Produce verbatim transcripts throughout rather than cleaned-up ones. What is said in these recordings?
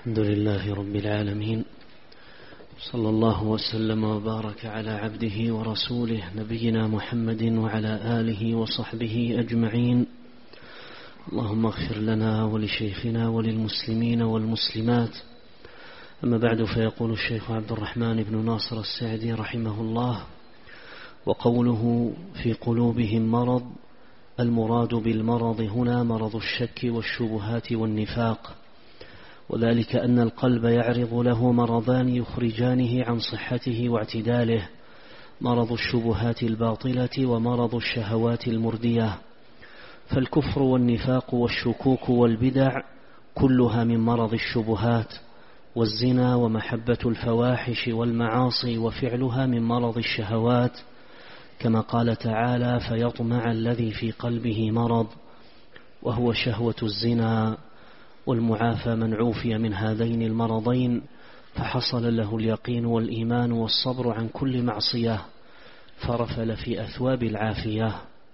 الحمد لله رب العالمين، صلى الله وسلم وبارك على عبده ورسوله نبينا محمد وعلى آله وصحبه أجمعين. اللهم اغفر لنا ولشيخنا وللمسلمين والمسلمات. أما بعد، فيقول الشيخ عبد الرحمن بن ناصر السعدي رحمه الله: وقوله في قلوبهم مرض، المراد بالمرض هنا مرض الشك والشبهات والنفاق، وذلك أن القلب يعرض له مرضان يخرجانه عن صحته واعتداله: مرض الشبهات الباطلة ومرض الشهوات المردية. فالكفر والنفاق والشكوك والبدع كلها من مرض الشبهات، والزنا ومحبة الفواحش والمعاصي وفعلها من مرض الشهوات، كما قال تعالى: فيطمع الذي في قلبه مرض، وهو شهوة الزنا. والمعافى من عوفي من هذين المرضين فحصل له اليقين والإيمان والصبر عن كل معصية، فرفل في أثواب العافية.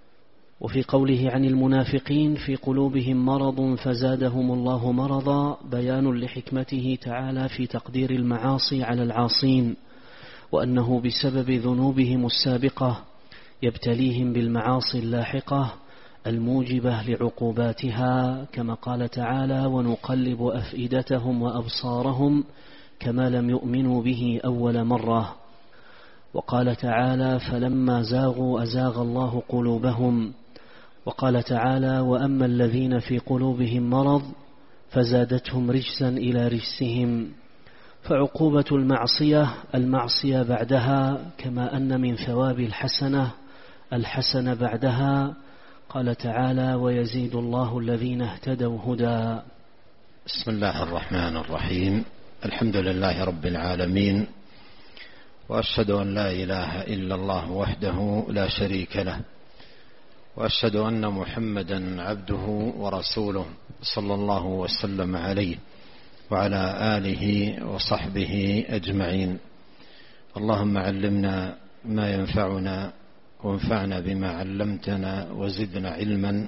وفي قوله عن المنافقين في قلوبهم مرض فزادهم الله مرضا، بيان لحكمته تعالى في تقدير المعاصي على العاصين، وأنه بسبب ذنوبهم السابقة يبتليهم بالمعاصي اللاحقة الموجبة لعقوباتها، كما قال تعالى: ونقلب أفئدتهم وأبصارهم كما لم يؤمنوا به أول مرة. وقال تعالى: فلما زاغوا أزاغ الله قلوبهم. وقال تعالى: وأما الذين في قلوبهم مرض فزادتهم رجسا إلى رجسهم. فعقوبة المعصية المعصية بعدها، كما أن من ثواب الحسنة الحسنة بعدها. قال تعالى: ويزيد الله الذين اهتدوا هدى. بسم الله الرحمن الرحيم. الحمد لله رب العالمين، وأشهد أن لا إله إلا الله وحده لا شريك له، وأشهد أن محمدا عبده ورسوله صلى الله وسلم عليه وعلى آله وصحبه أجمعين. اللهم علمنا ما ينفعنا، وانفعنا بما علمتنا، وزدنا علما،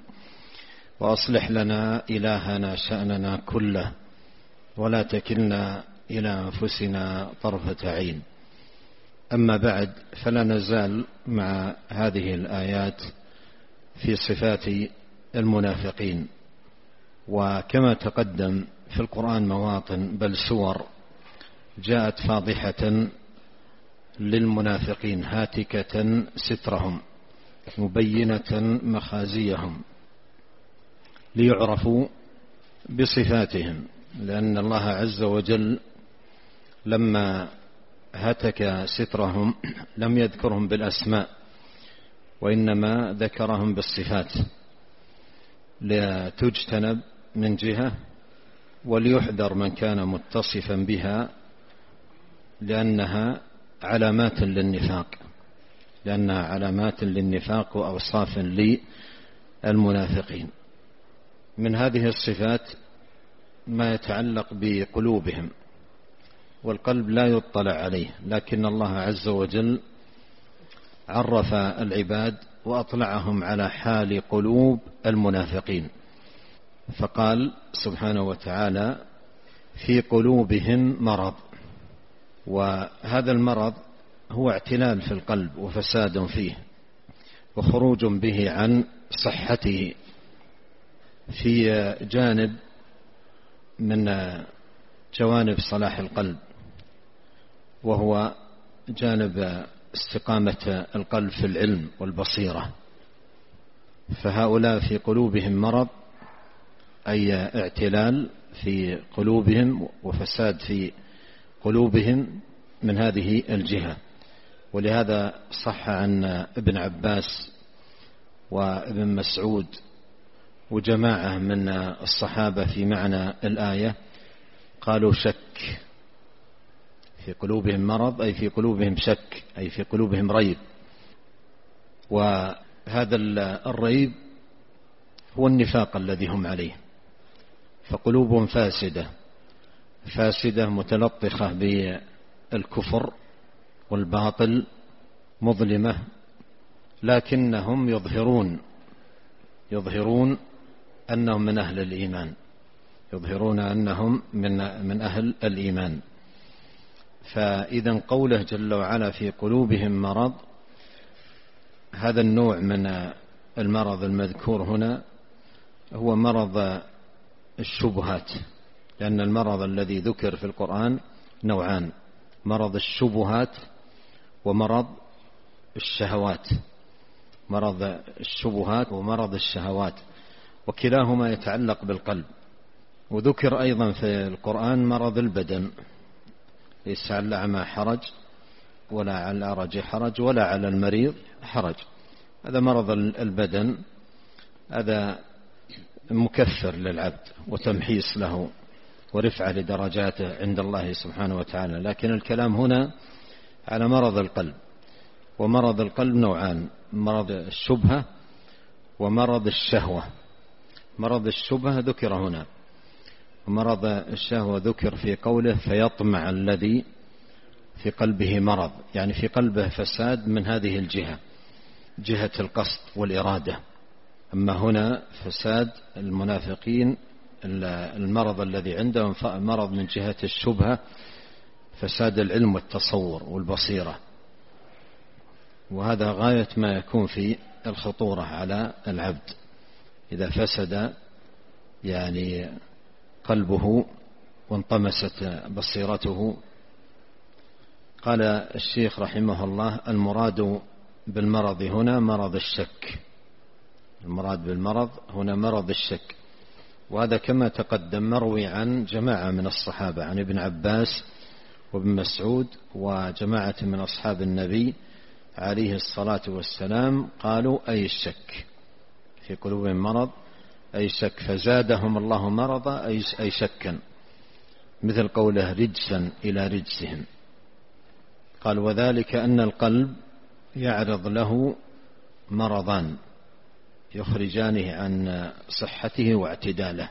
وأصلح لنا إلهنا شأننا كله، ولا تكلنا إلى أنفسنا طرفة عين. أما بعد، فلا نزال مع هذه الآيات في صفات المنافقين. وكما تقدم في القرآن مواطن بل سور جاءت فاضحة للمنافقين، هاتكة سترهم، مبينة مخازيهم، ليعرفوا بصفاتهم، لأن الله عز وجل لما هتك سترهم لم يذكرهم بالأسماء، وإنما ذكرهم بالصفات لتجتنب من جهة، وليحذر من كان متصفا بها، لأنها علامات للنفاق لأنها علامات للنفاق وأوصاف للمنافقين. من هذه الصفات ما يتعلق بقلوبهم، والقلب لا يطلع عليه، لكن الله عز وجل عرف العباد وأطلعهم على حال قلوب المنافقين، فقال سبحانه وتعالى: في قلوبهم مرض. وهذا المرض هو اعتلال في القلب وفساد فيه، وخروج به عن صحته في جانب من جوانب صلاح القلب، وهو جانب استقامة القلب في العلم والبصيرة. فهؤلاء في قلوبهم مرض، أي اعتلال في قلوبهم وفساد في قلوبهم من هذه الجهة. ولهذا صح عن ابن عباس وابن مسعود وجماعة من الصحابة في معنى الآية، قالوا شك، في قلوبهم مرض أي في قلوبهم شك، أي في قلوبهم ريب. وهذا الريب هو النفاق الذي هم عليه، فقلوبهم فاسدة فاسدة متلطخة بالكفر والباطل، مظلمة، لكنهم يظهرون يظهرون أنهم من أهل الإيمان، يظهرون أنهم من من أهل الإيمان. فإذا قوله جل وعلا في قلوبهم مرض، هذا النوع من المرض المذكور هنا هو مرض الشبهات، لأن المرض الذي ذكر في القرآن نوعان: مرض الشبهات ومرض الشهوات. مرض الشبهات ومرض الشهوات، وكلاهما يتعلق بالقلب. وذكر أيضا في القرآن مرض البدن: ليس على الأعمى حرج ولا على الأعرج حرج ولا على المريض حرج. هذا مرض البدن، هذا مكفر للعبد وتمحيص له ورفعة لدرجاته عند الله سبحانه وتعالى. لكن الكلام هنا على مرض القلب، ومرض القلب نوعان: مرض الشبهة ومرض الشهوة. مرض الشبهة ذكر هنا، ومرض الشهوة ذكر في قوله: فيطمع الذي في قلبه مرض، يعني في قلبه فساد من هذه الجهة، جهة القصد والإرادة. أما هنا فساد المنافقين، المرض الذي عندهم مرض من جهة الشبهة، فساد العلم والتصور والبصيرة. وهذا غاية ما يكون في الخطورة على العبد إذا فسد يعني قلبه وانطمست بصيرته. قال الشيخ رحمه الله: المراد بالمرض هنا مرض الشك. المراد بالمرض هنا مرض الشك، وهذا كما تقدم مروي عن جماعة من الصحابة، عن ابن عباس وابن مسعود وجماعة من أصحاب النبي عليه الصلاة والسلام، قالوا: أي الشك في قلوبهم مرض، أي شك، فزادهم الله مرضا أي شكا، مثل قوله: رجسا إلى رجسهم. قال: وذلك أن القلب يعرض له مرضان يخرجانه عن صحته واعتداله: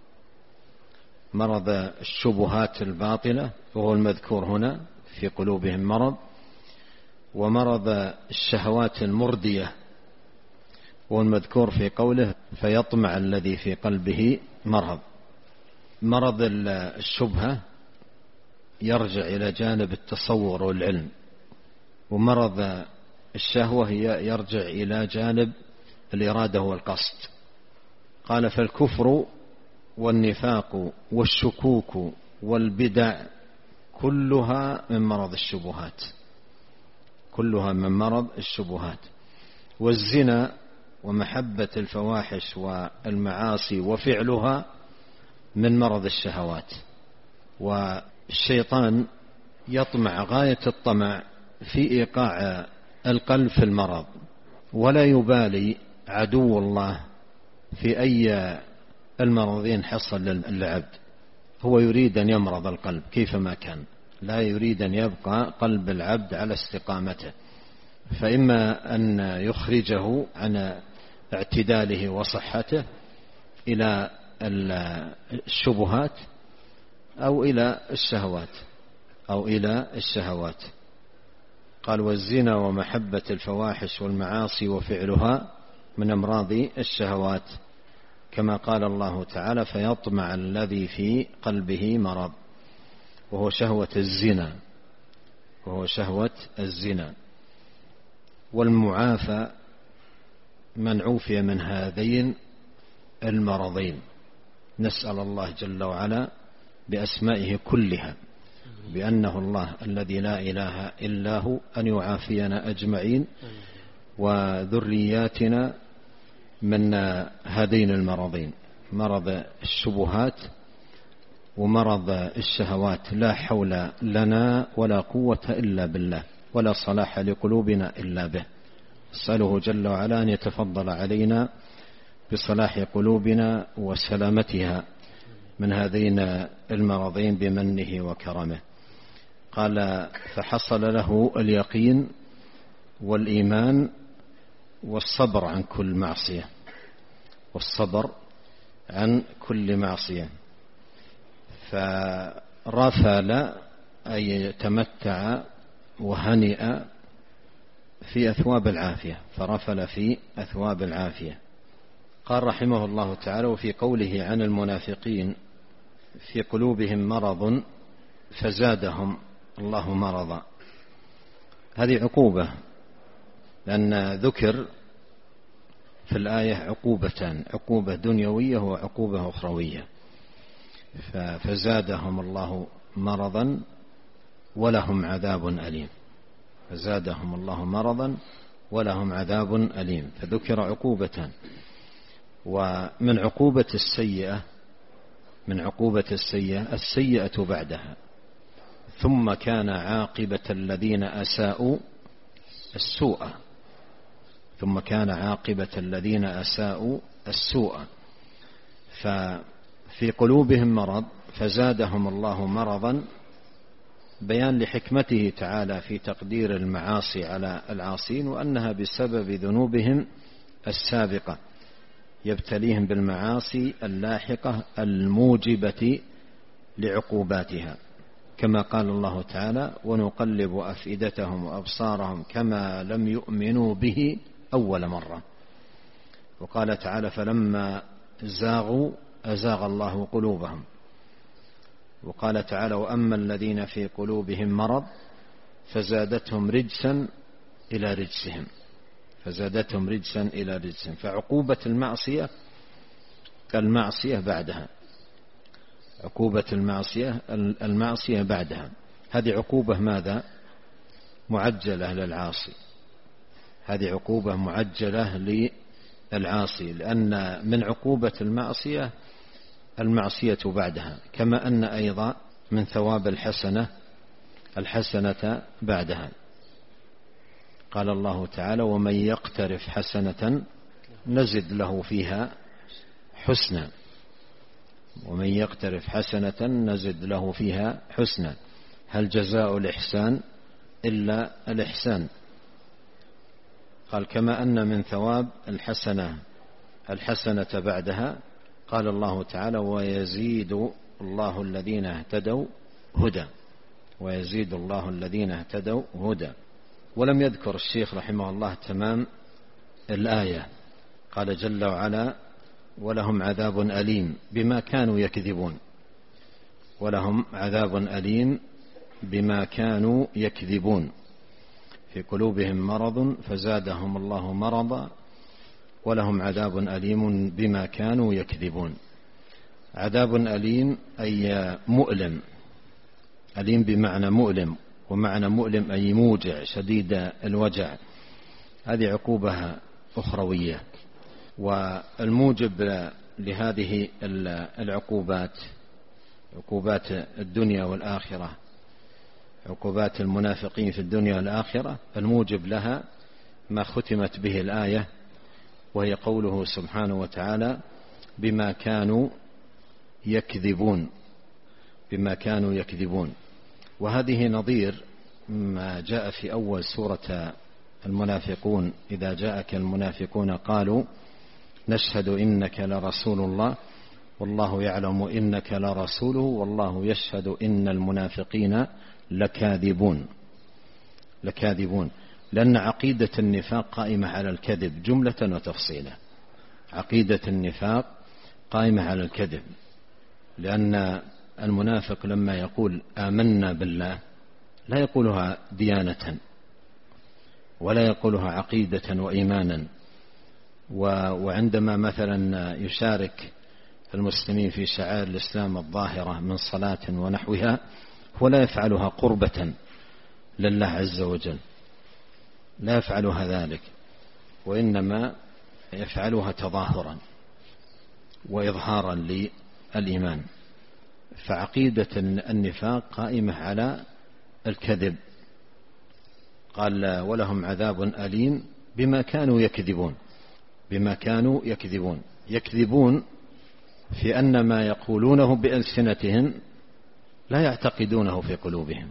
مرض الشبهات الباطلة وهو المذكور هنا في قلوبهم مرض، ومرض الشهوات المردية وهو المذكور في قوله: فيطمع الذي في قلبه مرض. مرض الشبهة يرجع إلى جانب التصور والعلم، ومرض الشهوة يرجع إلى جانب الإرادة والقصد. قال: فالكفر والنفاق والشكوك والبدع كلها من مرض الشبهات، كلها من مرض الشبهات. والزنا ومحبة الفواحش والمعاصي وفعلها من مرض الشهوات. والشيطان يطمع غاية الطمع في إيقاع القلب في المرض، ولا يبالي عدو الله في أي المرضين حصل للعبد، هو يريد أن يمرض القلب كيفما كان، لا يريد أن يبقى قلب العبد على استقامته، فإما أن يخرجه عن اعتداله وصحته إلى الشبهات أو إلى الشهوات أو إلى الشهوات. قال: والزنا ومحبة الفواحش والمعاصي وفعلها من أمراض الشهوات، كما قال الله تعالى: فيطمع الذي في قلبه مرض، وهو شهوة الزنا، وهو شهوة الزنا. والمعافى من عوفي من هذين المرضين. نسأل الله جل وعلا بأسمائه كلها بأنه الله الذي لا إله إلا هو أن يعافينا أجمعين وذرياتنا من هذين المرضين، مرض الشبهات ومرض الشهوات. لا حول لنا ولا قوة إلا بالله، ولا صلاح لقلوبنا إلا به. أسأله جل وعلا أن يتفضل علينا بصلاح قلوبنا وسلامتها من هذين المرضين بمنه وكرمه. قال: فحصل له اليقين والإيمان والصبر عن كل معصية، والصبر عن كل معصية. فرفل أي تمتع وهنئ في أثواب العافية، فرفل في أثواب العافية. قال رحمه الله تعالى: وفي قوله عن المنافقين في قلوبهم مرض فزادهم الله مرضا. هذه عقوبة، لأن ذكر في الآية عقوبتان، عقوبة دنيوية وعقوبة أخروية. فزادهم الله مرضا ولهم عذاب أليم، فزادهم الله مرضا ولهم عذاب أليم، فذكر عقوبتان. ومن عقوبة السيئة من عقوبة السيئة السيئة بعدها، ثم كان عاقبة الذين أساءوا السوء، ثم كان عاقبة الذين أساءوا السوء. ففي قلوبهم مرض فزادهم الله مرضا، بيان لحكمته تعالى في تقدير المعاصي على العاصين، وأنها بسبب ذنوبهم السابقة يبتليهم بالمعاصي اللاحقة الموجبة لعقوباتها، كما قال الله تعالى: ونقلب أفئدتهم وأبصارهم كما لم يؤمنوا به أول مرة. وقال تعالى: فلما زاغوا أزاغ الله قلوبهم. وقال تعالى: وأما الذين في قلوبهم مرض فزادتهم رجسا إلى رجسهم فزادتهم رجسا إلى رجسهم. فعقوبة المعصية المعصية بعدها، عقوبة المعصية المعصية بعدها. هذه عقوبة ماذا؟ معجلة للعاصي، هذه عقوبة معجلة للعاصي، لأن من عقوبة المعصية المعصية بعدها، كما أن أيضا من ثواب الحسنة الحسنة بعدها. قال الله تعالى: ومن يقترف حسنة نزد له فيها حسنا، ومن يقترف حسنة نزد له فيها حسنا. هل جزاء الإحسان إلا الإحسان؟ قال: كما أن من ثواب الحسنة الحسنة بعدها، قال الله تعالى: ويزيد الله الذين اهتدوا هدى، ويزيد الله الذين اهتدوا هدى. ولم يذكر الشيخ رحمه الله تمام الآية. قال جل وعلا: ولهم عذاب أليم بما كانوا يكذبون، ولهم عذاب أليم بما كانوا يكذبون. في قلوبهم مرض فزادهم الله مرضا ولهم عذاب أليم بما كانوا يكذبون. عذاب أليم أي مؤلم، أليم بمعنى مؤلم، ومعنى مؤلم أي موجع شديد الوجع. هذه عقوبة أخروية. والموجب لهذه العقوبات عقوبات الدنيا والآخرة، عقوبات المنافقين في الدنيا والآخرة، الموجب لها ما ختمت به الآية، وهي قوله سبحانه وتعالى: بما كانوا يكذبون، بما كانوا يكذبون. وهذه نظير ما جاء في أول سورة المنافقون: إذا جاءك المنافقون قالوا نشهد إنك لرسول الله والله يعلم إنك لرسوله والله يشهد إن المنافقين لكاذبون لكاذبون لأن عقيدة النفاق قائمة على الكذب جملة وتفصيلا. عقيدة النفاق قائمة على الكذب، لأن المنافق لما يقول آمنا بالله لا يقولها ديانة ولا يقولها عقيدة وإيمانا، وعندما مثلا يشارك المسلمين في شعائر الإسلام الظاهرة من صلاة ونحوها هو لا يفعلها قربة لله عز وجل، لا يفعلها ذلك، وإنما يفعلها تظاهرا وإظهارا للإيمان. فعقيدة النفاق قائمة على الكذب. قال: ولهم عذاب أليم بما كانوا يكذبون، بما كانوا يكذبون. يكذبون في أن ما يقولونه بألسنتهم لا يعتقدونه في قلوبهم.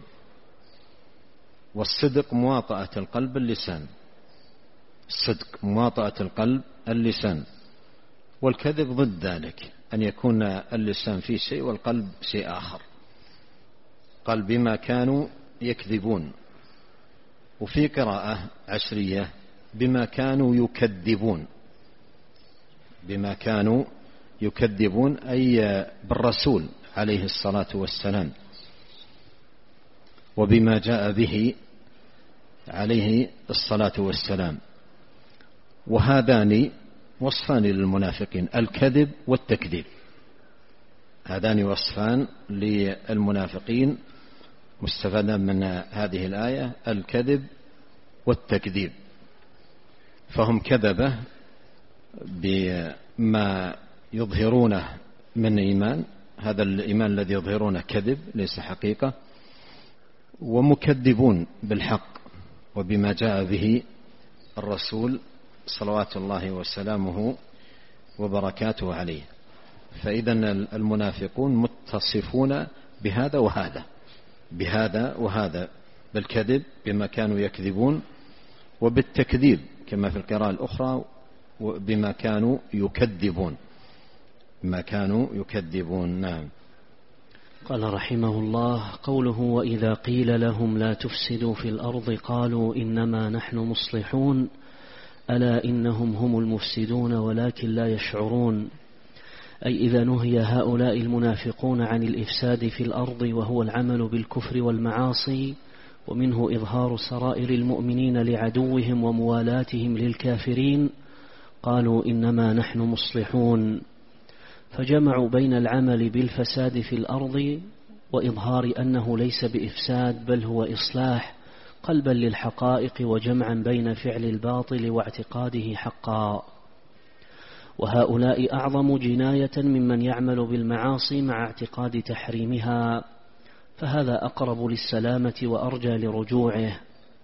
والصدق مواطأة القلب اللسان، الصدق مواطأة القلب اللسان، والكذب ضد ذلك، أن يكون اللسان فيه شيء والقلب شيء آخر. قال: بما كانوا يكذبون. وفي قراءة عشرية: بما كانوا يكذبون، بما كانوا يكذبون أي بالرسول عليه الصلاة والسلام وبما جاء به عليه الصلاة والسلام. وهذان وصفان للمنافقين، الكذب والتكذيب، هذان وصفان للمنافقين مستفادا من هذه الآية، الكذب والتكذيب. فهم كذبة بما يظهرونه من إيمان، هذا الإيمان الذي يظهرونه كذب ليس حقيقة، ومكذبون بالحق وبما جاء به الرسول صلوات الله وسلامه وبركاته عليه. فإذا المنافقون متصفون بهذا وهذا، بهذا وهذا، بالكذب بما كانوا يكذبون، وبالتكذيب كما في القراءة الأخرى بما كانوا يكذبون، ما كانوا يكذبون. نعم. قال رحمه الله: قوله وإذا قيل لهم لا تفسدوا في الأرض قالوا إنما نحن مصلحون ألا إنهم هم المفسدون ولكن لا يشعرون. أي إذا نهي هؤلاء المنافقون عن الإفساد في الأرض وهو العمل بالكفر والمعاصي، ومنه إظهار سرائر المؤمنين لعدوهم وموالاتهم للكافرين، قالوا إنما نحن مصلحون، فجمعوا بين العمل بالفساد في الأرض وإظهار أنه ليس بإفساد بل هو إصلاح، قلبا للحقائق وجمعا بين فعل الباطل واعتقاده حقا. وهؤلاء أعظم جناية ممن يعمل بالمعاصي مع اعتقاد تحريمها، فهذا أقرب للسلامة وأرجى لرجوعه.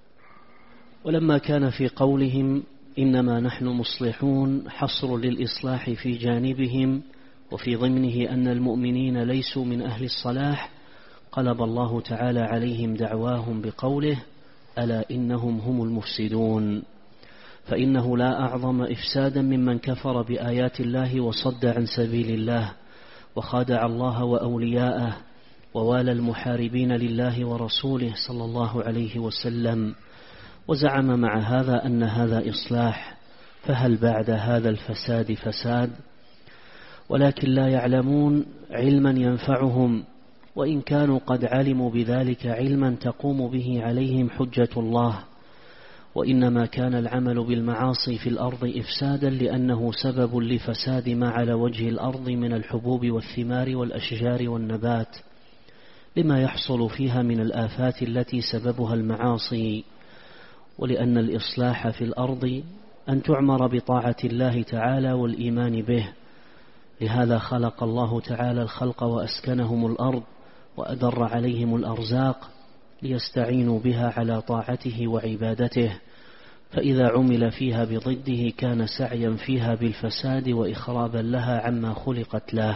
ولما كان في قولهم إنما نحن مصلحون حصر للإصلاح في جانبهم وفي ضمنه أن المؤمنين ليسوا من أهل الصلاح، قلب الله تعالى عليهم دعواهم بقوله ألا إنهم هم المفسدون، فإنه لا أعظم إفسادا ممن كفر بآيات الله وصد عن سبيل الله وخادع الله وأولياءه ووالى المحاربين لله ورسوله صلى الله عليه وسلم، وزعم مع هذا أن هذا إصلاح، فهل بعد هذا الفساد فساد؟ ولكن لا يعلمون علما ينفعهم، وإن كانوا قد علموا بذلك علما تقوم به عليهم حجة الله. وإنما كان العمل بالمعاصي في الأرض إفسادا لأنه سبب لفساد ما على وجه الأرض من الحبوب والثمار والأشجار والنبات، لما يحصل فيها من الآفات التي سببها المعاصي. ولأن الإصلاح في الأرض أن تعمر بطاعة الله تعالى والإيمان به، لهذا خلق الله تعالى الخلق وأسكنهم الأرض وأدر عليهم الأرزاق ليستعينوا بها على طاعته وعبادته، فإذا عمل فيها بضده كان سعيا فيها بالفساد وإخرابا لها عما خلقت له.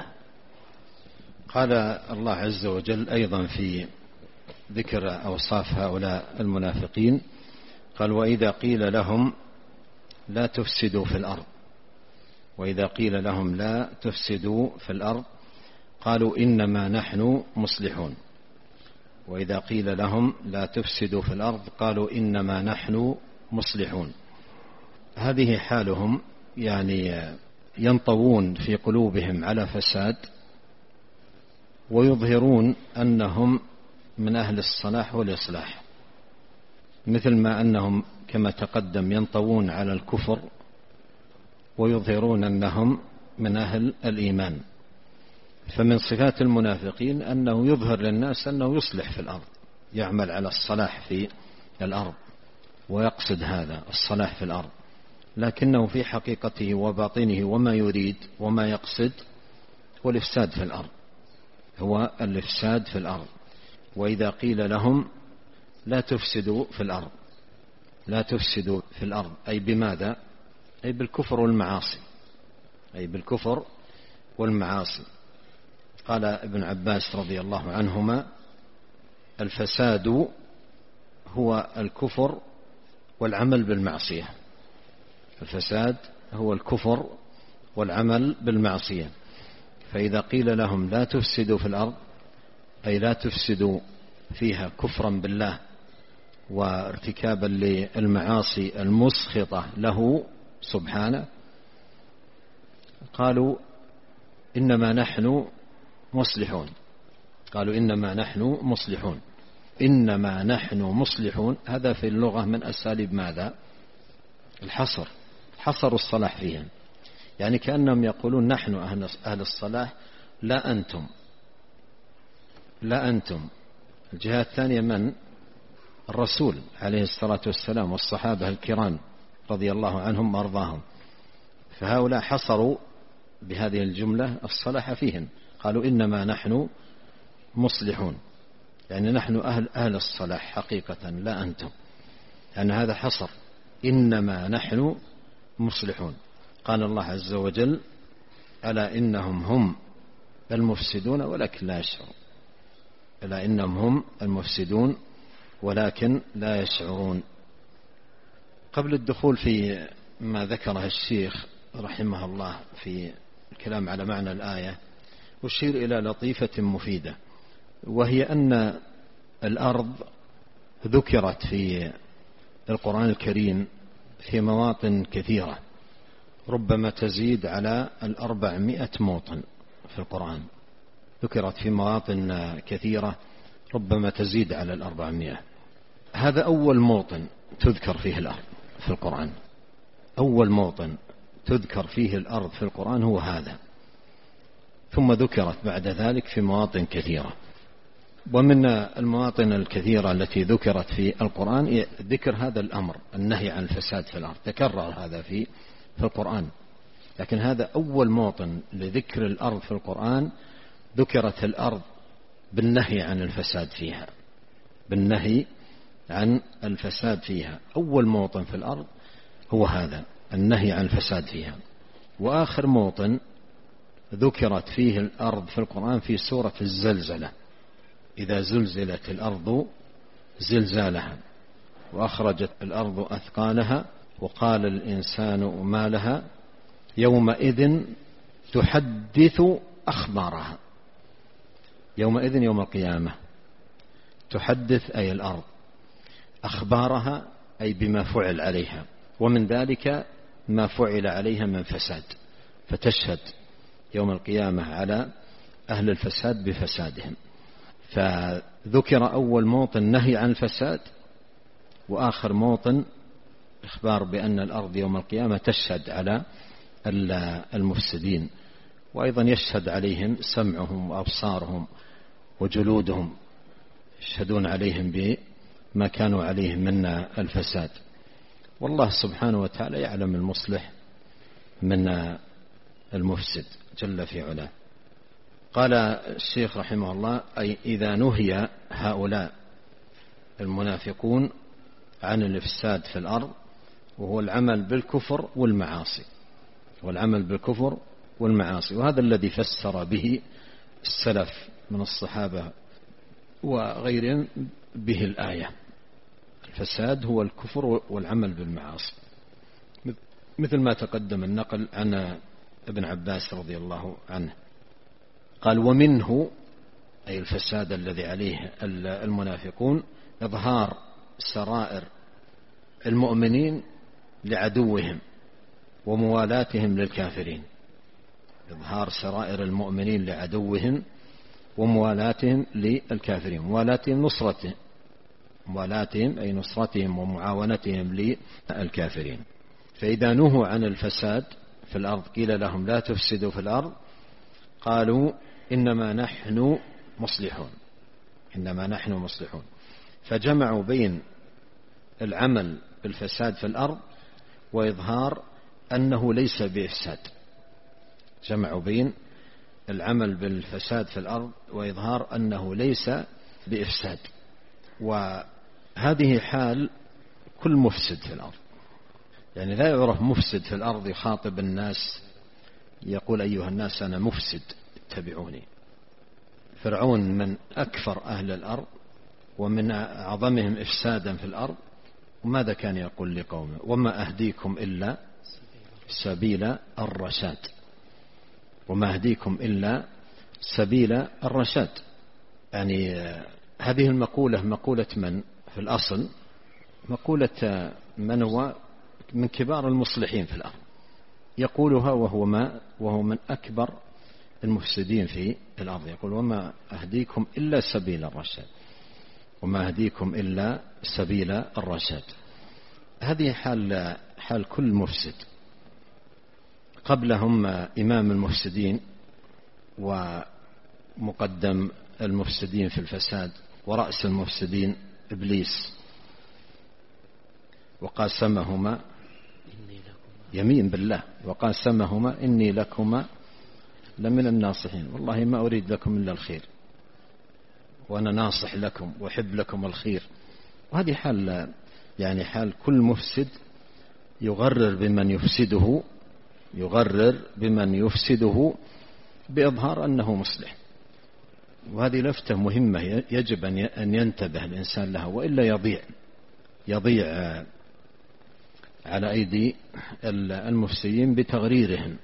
قال الله عز وجل أيضا في ذكر أوصاف هؤلاء المنافقين، قال وإذا قيل لهم لا تفسدوا في الأرض، وإذا قيل لهم لا تفسدوا في الأرض قالوا إنما نحن مصلحون. وإذا قيل لهم لا تفسدوا في الأرض قالوا إنما نحن مصلحون. هذه حالهم، يعني ينطوون في قلوبهم على فساد ويظهرون أنهم من أهل الصلاح والإصلاح، مثل ما أنهم كما تقدم ينطوون على الكفر ويظهرون أنهم من أهل الإيمان. فمن صفات المنافقين أنه يظهر للناس أنه يصلح في الأرض، يعمل على الصلاح في الأرض ويقصد هذا الصلاح في الأرض، لكنه في حقيقته وباطنه وما يريد وما يقصد هو الإفساد في الأرض، هو الإفساد في الأرض. وإذا قيل لهم لا تفسدوا في الأرض، لا تفسدوا في الأرض أي بماذا؟ أي بالكفر والمعاصي، أي بالكفر والمعاصي. قال ابن عباس رضي الله عنهما الفساد هو الكفر والعمل بالمعصية، الفساد هو الكفر والعمل بالمعصية. فإذا قيل لهم لا تفسدوا في الأرض أي لا تفسدوا فيها كفرا بالله وارتكابا للمعاصي المسخطة له سبحانه، قالوا إنما نحن مصلحون، قالوا إنما نحن مصلحون. إنما نحن مصلحون هذا في اللغة من أساليب ماذا؟ الحصر، حصروا الصلاح فيهم، يعني كأنهم يقولون نحن أهل الصلاح لا أنتم، لا أنتم. الجهة الثانية من؟ الرسول عليه الصلاة والسلام والصحابة الكرام رضي الله عنهم وأرضاهم، فهؤلاء حصروا بهذه الجملة الصلاح فيهم، قالوا إنما نحن مصلحون، يعني نحن أهل, أهل الصلاح حقيقة لا أنتم، لأن يعني هذا حصر، إنما نحن مصلحون. قال الله عز وجل ألا إنهم هم المفسدون ولكن لا يشعرون، ألا إنهم هم المفسدون ولكن لا يشعرون. قبل الدخول في ما ذكره الشيخ رحمه الله في الكلام على معنى الآية أشير إلى لطيفة مفيدة، وهي أن الأرض ذكرت في القرآن الكريم في مواطن كثيرة، ربما تزيد على الأربعمائة موطن في القرآن، ذكرت في مواطن كثيرة ربما تزيد على الأربعمائة. هذا أول موطن تذكر فيه الأرض في القرآن، أول موطن تذكر فيه الأرض في القرآن هو هذا، ثم ذكرت بعد ذلك في مواطن كثيرة. ومن المواطن الكثيرة التي ذكرت في القرآن ذكر هذا الأمر، النهي عن الفساد في الأرض، تكرر هذا في في القرآن، لكن هذا أول موطن لذكر الأرض في القرآن، ذكرت الأرض بالنهي عن الفساد فيها، بالنهي عن الفساد فيها، أول موطن في الأرض هو هذا النهي عن الفساد فيها. وآخر موطن ذكرت فيه الأرض في القرآن في سورة الزلزلة، إذا زلزلت الأرض زلزالها وأخرجت الأرض أثقالها وقال الإنسان ما لها يومئذ تحدث أخبارها. يومئذ يوم القيامة، تحدث أي الأرض، أخبارها أي بما فعل عليها، ومن ذلك ما فعل عليها من فساد، فتشهد يوم القيامة على أهل الفساد بفسادهم. فذكر أول موطن نهي عن الفساد، وآخر موطن إخبار بأن الأرض يوم القيامة تشهد على المفسدين، وأيضا يشهد عليهم سمعهم وأبصارهم وجلودهم، يشهدون عليهم بما كانوا عليه من الفساد. والله سبحانه وتعالى يعلم المصلح من المفسد جل في علاه. قال الشيخ رحمه الله أي إذا نهي هؤلاء المنافقون عن الإفساد في الأرض، وهو العمل بالكفر والمعاصي، والعمل بالكفر والمعاصي، وهذا الذي فسر به السلف من الصحابة وغيرهم به الآية، الفساد هو الكفر والعمل بالمعاصي، مثل ما تقدم النقل عن ابن عباس رضي الله عنه قال ومنه أي الفساد الذي عليه المنافقون إظهار سرائر المؤمنين لعدوهم وموالاتهم للكافرين، إظهار سرائر المؤمنين لعدوهم وموالاتهم للكافرين، موالاتهم نصرتهم، موالاتهم أي نصرتهم ومعاونتهم للكافرين. فإذا نهوا عن الفساد في الأرض قيل لهم لا تفسدوا في الأرض، قالوا إنما نحن مصلحون، إنما نحن مصلحون، فجمعوا بين العمل بالفساد في الأرض وإظهار أنه ليس بإفساد، جمعوا بين العمل بالفساد في الأرض وإظهار أنه ليس بإفساد. وهذه حال كل مفسد في الأرض، يعني لا يعرف مفسد في الأرض يخاطب الناس يقول أيها الناس أنا مفسد اتبعوني. فرعون من أكثر أهل الأرض ومن أعظمهم إفسادا في الأرض، وماذا كان يقول لقومه؟ وما أهديكم إلا سبيل الرشاد، وما أهديكم إلا سبيل الرشاد. يعني هذه المقولة مقولة من في الأصل؟ مقولة من هو من كبار المصلحين في الأرض، يقولها وهو ما وهو من أكبر المفسدين في الأرض. يقول وما أهديكم إلا سبيل الرشاد، وما أهديكم إلا سبيل الرشاد. هذه حال حال كل مفسد. قبلهم إمام المفسدين ومقدم المفسدين في الفساد ورأس المفسدين إبليس، وقاسمهما يمين بالله وقاسمهما إني لكما لمن الناصحين، والله ما أريد لكم إلا الخير وأنا ناصح لكم وأحب لكم الخير. وهذه حال يعني حال كل مفسد يغرر بمن يفسده يغرر بمن يفسده بإظهار أنه مصلح. وهذه لفتة مهمة يجب أن ينتبه الإنسان لها، وإلا يضيع يضيع على أيدي المفسدين بتغريرهم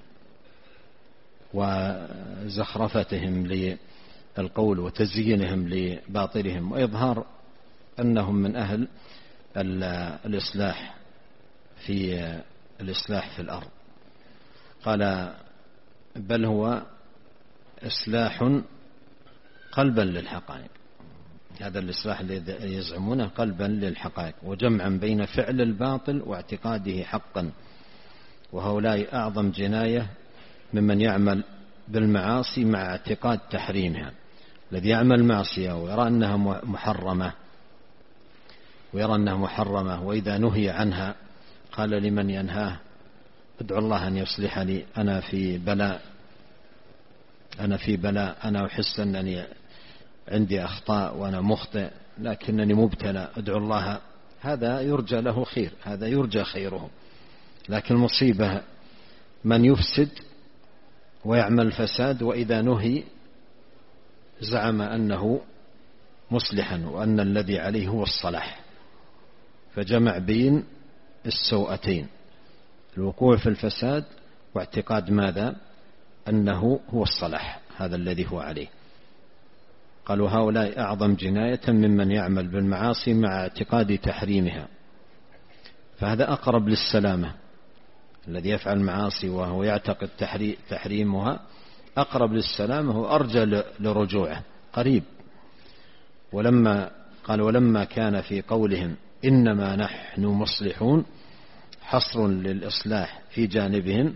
وزخرفتهم للقول وتزيينهم لباطلهم وإظهار أنهم من أهل الإصلاح في الإصلاح في الأرض. قال بل هو إصلاح قلبا للحقائق، هذا الإصلاح الذي يزعمونه قلبا للحقائق، وجمعا بين فعل الباطل واعتقاده حقا. وهؤلاء أعظم جناية ممن يعمل بالمعاصي مع اعتقاد تحريمها. الذي يعمل معصية ويرى أنها محرمة ويرى أنها محرمة وإذا نهي عنها قال لمن ينهاه ادعو الله أن يصلح لي، أنا في بلاء أنا في بلاء أنا أحس أنني عندي أخطاء وأنا مخطئ لكنني مبتلى، ادعو الله. هذا يرجى له خير، هذا يرجى خيره. لكن المصيبة من يفسد ويعمل فساد وإذا نهي زعم أنه مصلحا وأن الذي عليه هو الصلاح، فجمع بين السوءتين، الوقوع في الفساد واعتقاد ماذا؟ أنه هو الصلاح، هذا الذي هو عليه. قالوا هؤلاء أعظم جناية ممن يعمل بالمعاصي مع اعتقاد تحريمها. فهذا أقرب للسلامة، الذي يفعل المعاصي وهو يعتقد تحريمها أقرب للسلامة وأرجى لرجوعه قريب. ولما قال ولما كان في قولهم إنما نحن مصلحون حصر للإصلاح في جانبهم،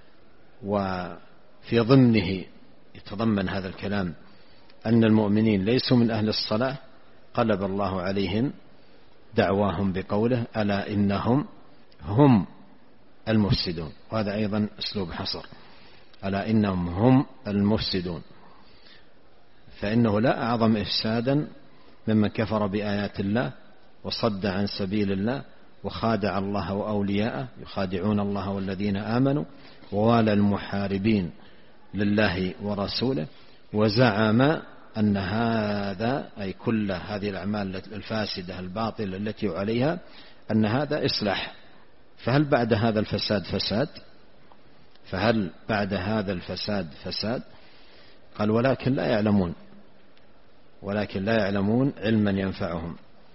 وفي ضمنه يتضمن هذا الكلام أن المؤمنين ليسوا من أهل الصلاح، قلب الله عليهم دعواهم بقوله ألا إنهم هم المفسدون. وهذا أيضا أسلوب حصر، ألا إنهم هم المفسدون. فإنه لا أعظم إفسادا ممن كفر بآيات الله وصد عن سبيل الله وخادع الله وأولياءه، يخادعون الله والذين آمنوا، ووالى المحاربين لله ورسوله، وزعم أن هذا أي كل هذه الأعمال الفاسدة الباطلة التي عليها أن هذا إصلاح. فهل بعد هذا الفساد فساد؟ فهل بعد هذا الفساد فساد؟ قال ولكن لا يعلمون، ولكن لا يعلمون علما ينفعهم.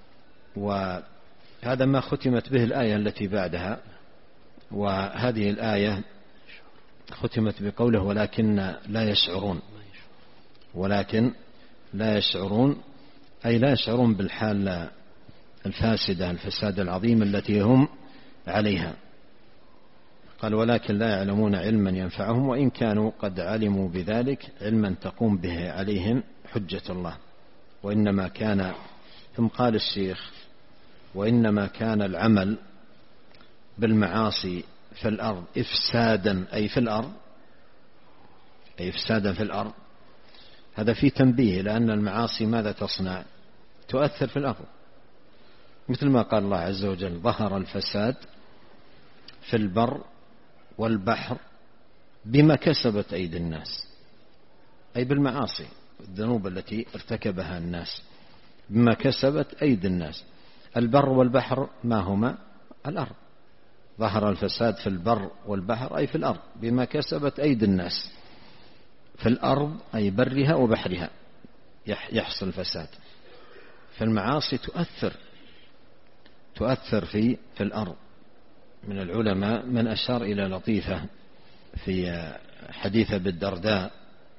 وهذا ما ختمت به الآية التي بعدها. وهذه الآية ختمت بقوله ولكن لا يشعرون، ولكن لا يشعرون أي لا يشعرون بالحال الفاسدة الفساد العظيم التي هم عليها. قال ولكن لا يعلمون علما ينفعهم وإن كانوا قد علموا بذلك علما تقوم به عليهم حجة الله. وإنما كان، ثم قال الشيخ وإنما كان العمل بالمعاصي في الأرض إفسادا أي في الأرض أي إفسادا في الأرض. هذا في تنبيه لأن المعاصي ماذا تصنع؟ تؤثر في الأرض، مثل ما قال الله عز وجل ظهر الفساد في البر والبحر بما كسبت أيدي الناس، أي بالمعاصي الذنوب التي ارتكبها الناس بما كسبت أيدي الناس. البر والبحر ما هما؟ الأرض. ظهر الفساد في البر والبحر أي في الأرض بما كسبت أيدي الناس. في الأرض أي برها وبحرها يحصل الفساد. فالمعاصي تؤثر تؤثر في في الأرض. من العلماء من أشار إلى لطيفة في حديث أبي الدرداء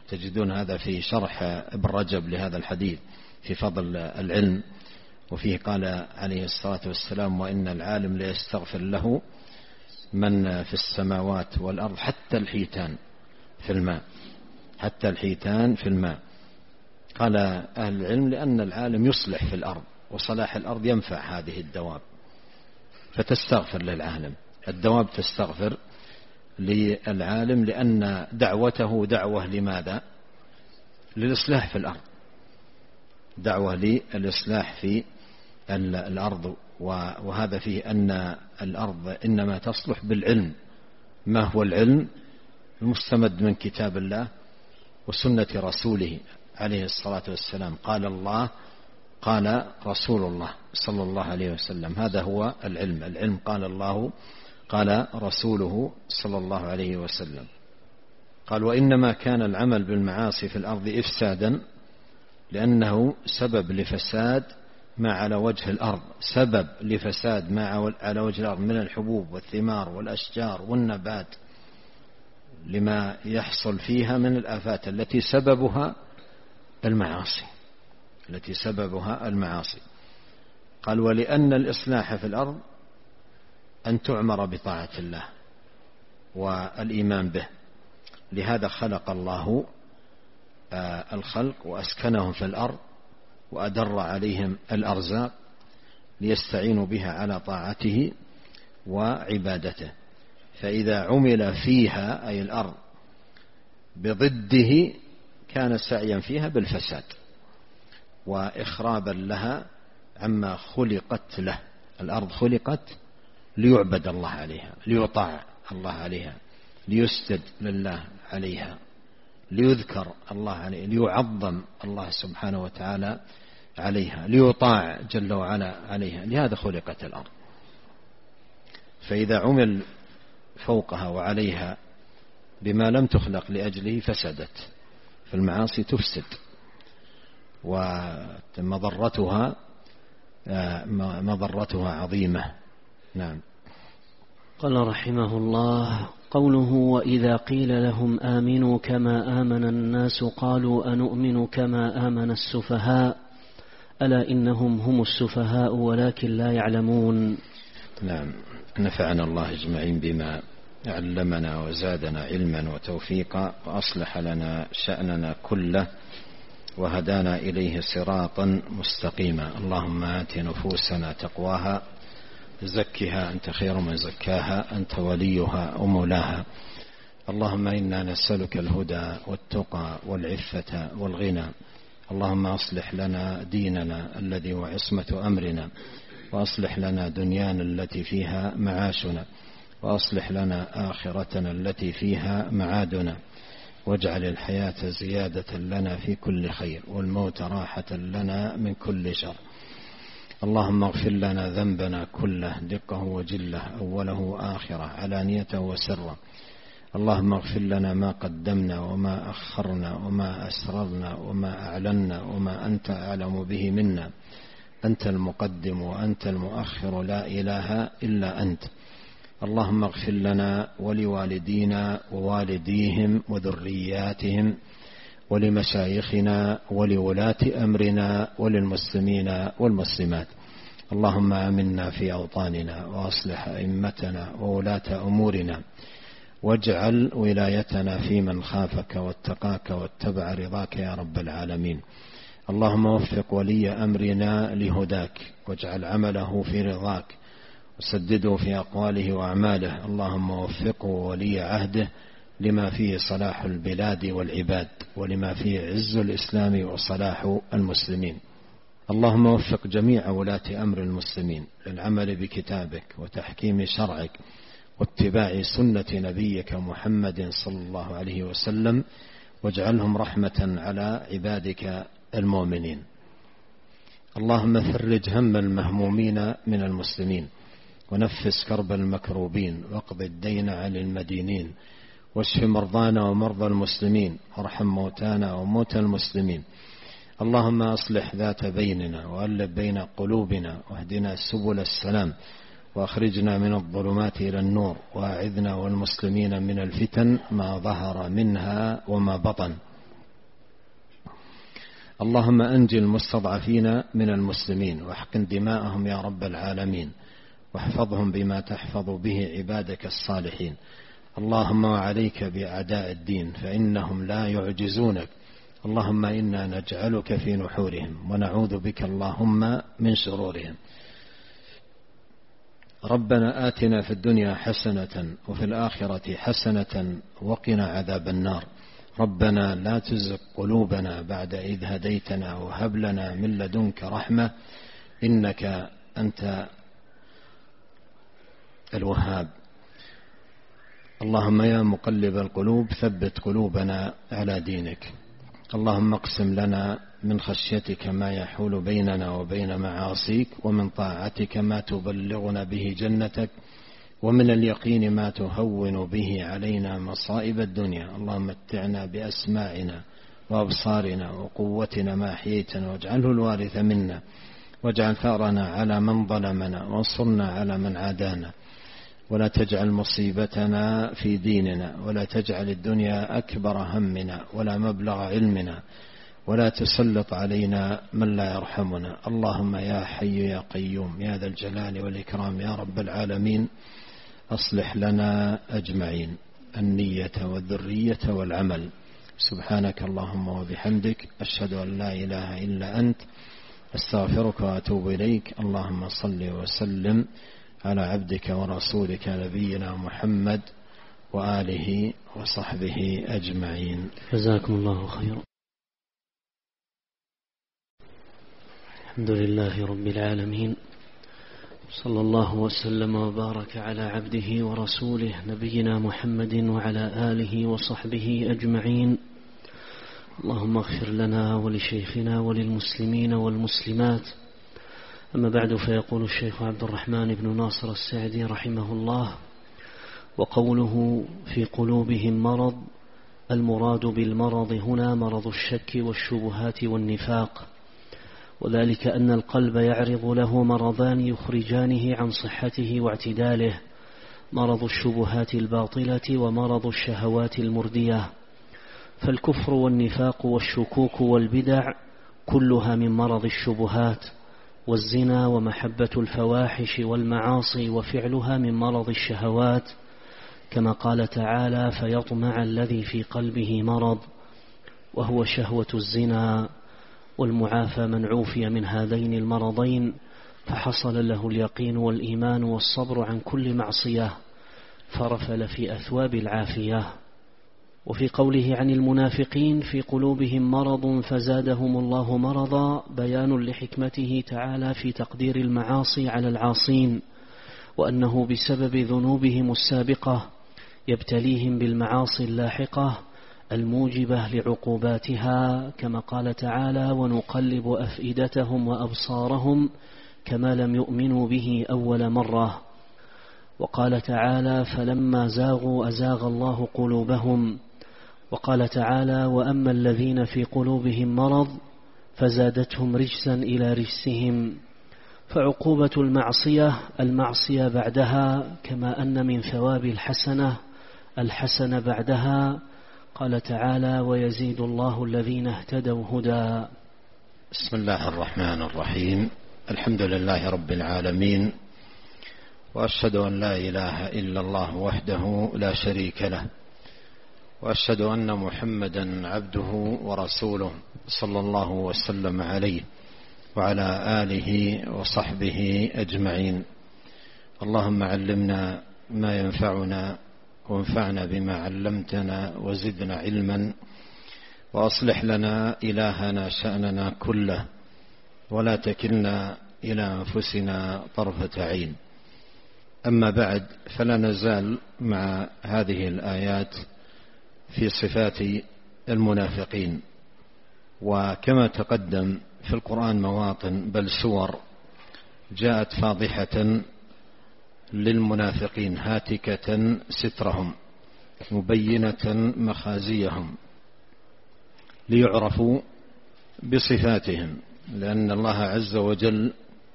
تجدون هذا في شرح ابن رجب لهذا الحديث في فضل العلم، وفيه قال عليه الصلاة والسلام: وإن العالم ليستغفر له من في السماوات والأرض حتى الحيتان في الماء، حتى الحيتان في الماء. قال أهل العلم: لأن العالم يصلح في الأرض، وصلاح الأرض ينفع هذه الدواب، فتستغفر للعالم. الدواب تستغفر للعالم لأن دعوته دعوة لماذا؟ للإصلاح في الأرض، دعوة للإصلاح في الأرض. وهذا فيه أن الأرض إنما تصلح بالعلم. ما هو العلم؟ المستمد من كتاب الله وسنة رسوله عليه الصلاة والسلام. قال الله قال رسول الله صلى الله عليه وسلم، هذا هو العلم. العلم قال الله قال رسوله صلى الله عليه وسلم. قال: وإنما كان العمل بالمعاصي في الأرض إفسادا لأنه سبب لفساد ما على وجه الأرض، سبب لفساد ما على وجه الأرض من الحبوب والثمار والأشجار والنبات، لما يحصل فيها من الآفات التي سببها المعاصي التي سببها المعاصي. قال: ولأن الإصلاح في الأرض أن تعمر بطاعة الله والإيمان به، لهذا خلق الله الخلق وأسكنهم في الأرض وأدر عليهم الأرزاق ليستعينوا بها على طاعته وعبادته. فإذا عمل فيها أي الأرض بضده كان سعيا فيها بالفساد وإخرابا لها عما خلقت له. الأرض خلقت ليعبد الله عليها، ليطاع الله عليها، ليسجد لله عليها، ليذكر الله عليها، ليعظم الله سبحانه وتعالى عليها، ليطاع جل وعلا عليها. لهذا خلقت الأرض. فإذا عمل فوقها وعليها بما لم تخلق لأجله فسدت. فالمعاصي تفسد ومضرتها مضرتها عظيمة. نعم. قال رحمه الله: قوله: وإذا قيل لهم آمنوا كما آمن الناس قالوا أنؤمن كما آمن السفهاء ألا إنهم هم السفهاء ولكن لا يعلمون. نعم. نفعنا الله أجمعين بما علمنا وزادنا علما وتوفيقا، وأصلح لنا شأننا كله، وهدانا إليه صراطا مستقيما. اللهم آت نفوسنا تقواها زكها أنت خير من زكاها أنت وليها ومولاها. اللهم إنا نسألك الهدى والتقى والعفة والغنى. اللهم أصلح لنا ديننا الذي هو عصمة أمرنا، وأصلح لنا دنيانا التي فيها معاشنا، وأصلح لنا آخرتنا التي فيها معادنا، واجعل الحياة زيادة لنا في كل خير، والموت راحة لنا من كل شر. اللهم اغفر لنا ذنبنا كله دقه وجله، أوله وآخره، علانيته وسره. اللهم اغفر لنا ما قدمنا وما أخرنا وما أسررنا وما أعلنا وما أنت أعلم به منا. أنت المقدم وأنت المؤخر، لا إله إلا أنت. اللهم اغفر لنا ولوالدينا ووالديهم وذرياتهم ولمشايخنا ولولاة أمرنا وللمسلمين والمسلمات. اللهم آمنا في أوطاننا وأصلح أئمتنا وولاة أمورنا، واجعل ولايتنا في من خافك واتقاك واتبع رضاك يا رب العالمين. اللهم وفق ولي أمرنا لهداك، واجعل عمله في رضاك، وسدده في أقواله وأعماله. اللهم وفقه ولي عهده لما فيه صلاح البلاد والعباد، ولما فيه عز الإسلام وصلاح المسلمين. اللهم وفق جميع ولاة أمر المسلمين للعمل بكتابك وتحكيم شرعك واتباع سنة نبيك محمد صلى الله عليه وسلم، واجعلهم رحمة على عبادك المؤمنين. اللهم فرج هم المهمومين من المسلمين، ونفس كرب المكروبين، واقض الدين عن المدينين، واشف مرضانا ومرضى المسلمين، وارحم موتانا وموتى المسلمين. اللهم أصلح ذات بيننا وألف بين قلوبنا، واهدنا سبل السلام، وأخرجنا من الظلمات إلى النور، وأعذنا والمسلمين من الفتن ما ظهر منها وما بطن. اللهم أنجي المستضعفين من المسلمين واحقن دماءهم يا رب العالمين، واحفظهم بما تحفظ به عبادك الصالحين. اللهم وعليك بأعداء الدين فإنهم لا يعجزونك. اللهم إنا نجعلك في نحورهم ونعوذ بك اللهم من شرورهم. ربنا آتنا في الدنيا حسنة وفي الآخرة حسنة وقنا عذاب النار. ربنا لا تزغ قلوبنا بعد إذ هديتنا وهب لنا من لدنك رحمة إنك أنت الوهاب. اللهم يا مقلب القلوب ثبت قلوبنا على دينك. اللهم اقسم لنا من خشيتك ما يحول بيننا وبين معاصيك، ومن طاعتك ما تبلغنا به جنتك، ومن اليقين ما تهون به علينا مصائب الدنيا. اللهم متعنا بأسماعنا وأبصارنا وقوتنا ما أحييتنا، واجعله الوارث منا، واجعل ثأرنا على من ظلمنا، وانصرنا على من عادانا، ولا تجعل مصيبتنا في ديننا، ولا تجعل الدنيا أكبر همنا ولا مبلغ علمنا، ولا تسلط علينا من لا يرحمنا. اللهم يا حي يا قيوم يا ذا الجلال والإكرام يا رب العالمين، أصلح لنا أجمعين النية والذرية والعمل. سبحانك اللهم وبحمدك، أشهد أن لا إله إلا أنت، أستغفرك وأتوب إليك. اللهم صل وسلم على عبدك ورسولك نبينا محمد وآله وصحبه أجمعين. جزاكم الله خيرا. الحمد لله رب العالمين، صلى الله وسلم وبارك على عبده ورسوله نبينا محمد وعلى آله وصحبه أجمعين. اللهم اغفر لنا ولشيخنا وللمسلمين والمسلمات. أما بعد، فيقول الشيخ عبد الرحمن بن ناصر السعدي رحمه الله: وقوله في قلوبهم مرض، المراد بالمرض هنا مرض الشك والشبهات والنفاق، وذلك أن القلب يعرض له مرضان يخرجانه عن صحته واعتداله: مرض الشبهات الباطلة ومرض الشهوات المردية. فالكفر والنفاق والشكوك والبدع كلها من مرض الشبهات، والزنا ومحبة الفواحش والمعاصي وفعلها من مرض الشهوات، كما قال تعالى: فيطمع الذي في قلبه مرض، وهو شهوة الزنا. والمعافى من عوفي من هذين المرضين فحصل له اليقين والإيمان والصبر عن كل معصية، فرفل في أثواب العافية. وفي قوله عن المنافقين في قلوبهم مرض فزادهم الله مرضا، بيان لحكمته تعالى في تقدير المعاصي على العاصين، وأنه بسبب ذنوبهم السابقة يبتليهم بالمعاصي اللاحقة الموجبة لعقوباتها، كما قال تعالى: ونقلب أفئدتهم وأبصارهم كما لم يؤمنوا به أول مرة. وقال تعالى: فلما زاغوا أزاغ الله قلوبهم. وقال تعالى: وأما الذين في قلوبهم مرض فزادتهم رجسا إلى رجسهم. فعقوبة المعصية المعصية بعدها، كما أن من ثواب الحسنة الحسنة بعدها. قال تعالى: ويزيد الله الذين اهتدوا هدى. بسم الله الرحمن الرحيم. الحمد لله رب العالمين، وأشهد أن لا إله إلا الله وحده لا شريك له، وأشهد أن محمدا عبده ورسوله صلى الله وسلم عليه وعلى آله وصحبه أجمعين. اللهم علمنا ما ينفعنا، وانفعنا بما علمتنا، وزدنا علما، وأصلح لنا إلهنا شأننا كله، ولا تكلنا إلى أنفسنا طرفة عين. أما بعد، فلا نزال مع هذه الآيات في صفات المنافقين. وكما تقدم في القرآن مواطن بل سور جاءت فاضحة للمنافقين هاتكة سترهم مبينة مخازيهم ليعرفوا بصفاتهم، لأن الله عز وجل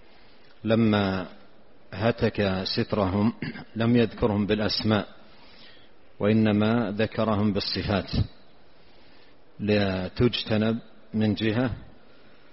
لما هتك سترهم لم يذكرهم بالأسماء، وإنما ذكرهم بالصفات لتجتنب من جهة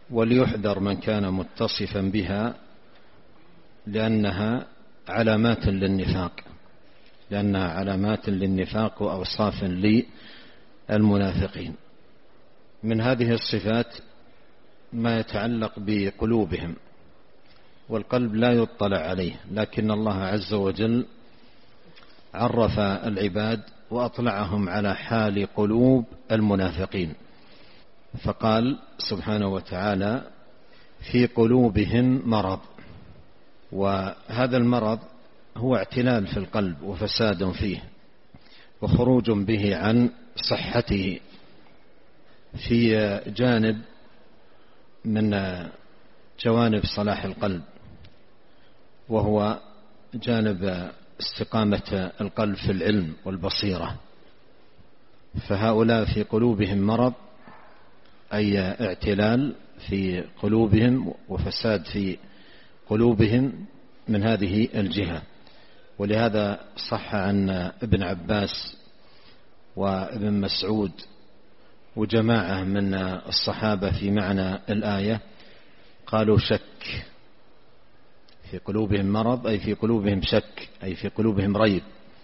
وليحذر من كان متصفا بها لأنها علامات للنفاق لأنها علامات للنفاق وأوصاف للمنافقين. من هذه الصفات ما يتعلق بقلوبهم، والقلب لا يطلع عليه، لكن الله عز وجل عرف العباد وأطلعهم على حال قلوب المنافقين، فقال سبحانه وتعالى في قلوبهم مرض. وهذا المرض هو اعتلال في القلب وفساد فيه وخروج به عن صحته في جانب من جوانب صلاح القلب، وهو جانب استقامة القلب في العلم والبصيرة. فهؤلاء في قلوبهم مرض، أي اعتلال في قلوبهم وفساد في قلوبهم من هذه الجهة. ولهذا صح عن ابن عباس وابن مسعود وجماعة من الصحابة في معنى الآية قالوا شك، في قلوبهم مرض أي في قلوبهم شك، أي في قلوبهم ريب.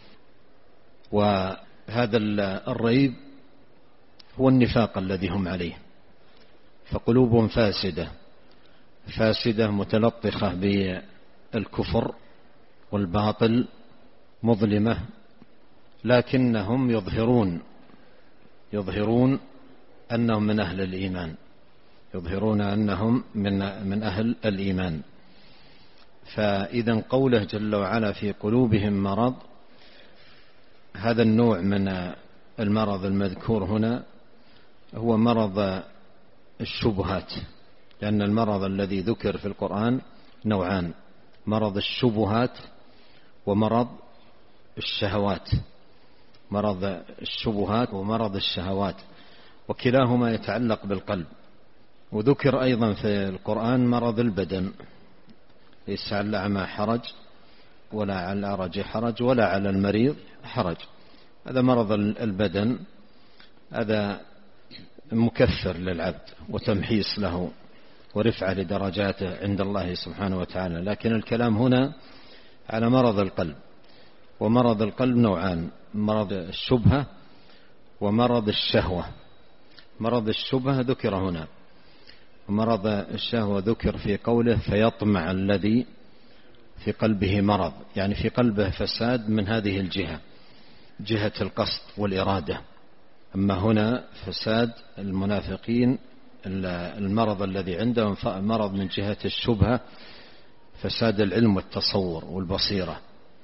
وهذا الريب هو النفاق الذي هم عليه، فقلوبهم فاسدة فاسدة متلطخة بالكفر والباطل مظلمة، لكنهم يظهرون يظهرون أنهم من أهل الإيمان يظهرون أنهم من من أهل الإيمان. فإذا قوله جل وعلا في قلوبهم مرض، هذا النوع من المرض المذكور هنا هو مرض الشبهات، لأن المرض الذي ذكر في القرآن نوعان: مرض الشبهات ومرض الشهوات. مرض الشبهات ومرض الشهوات، وكلاهما يتعلق بالقلب. وذكر أيضا في القرآن مرض البدن، ليس على الأعمى حرج ولا على الأعرج حرج ولا على المريض حرج. هذا مرض البدن، هذا مكفر للعبد وتمحيص له ورفعة لدرجاته عند الله سبحانه وتعالى. لكن الكلام هنا على مرض القلب، ومرض القلب نوعان: مرض الشبهة ومرض الشهوة. مرض الشبهة ذكر هنا، ومرض الشهوة ذكر في قوله فيطمع الذي في قلبه مرض، يعني في قلبه فساد من هذه الجهة، جهة القصد والإرادة. أما هنا فساد المنافقين، المرض الذي عندهم مرض من جهة الشبهة، فساد العلم والتصور والبصيرة.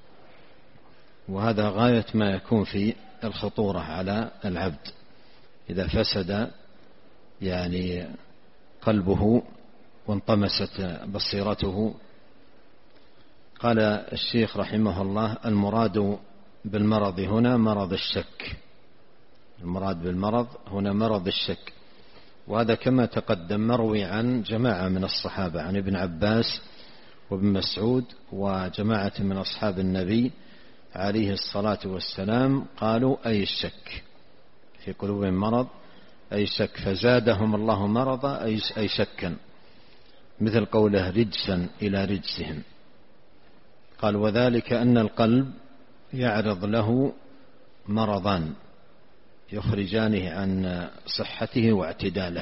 وهذا غاية ما يكون في الخطورة على العبد إذا فسد يعني قلبه وانطمست بصيرته. قال الشيخ رحمه الله: المراد بالمرض هنا مرض الشك. المراد بالمرض هنا مرض الشك، وهذا كما تقدم مروي عن جماعة من الصحابة، عن ابن عباس وابن مسعود وجماعة من أصحاب النبي عليه الصلاة والسلام، قالوا أي الشك، في قلوبهم مرض أي شك، فزادهم الله مرضا أي شكا، مثل قوله رجسا إلى رجسهم. قال: وذلك أن القلب يعرض له مرضان يخرجانه عن صحته واعتداله: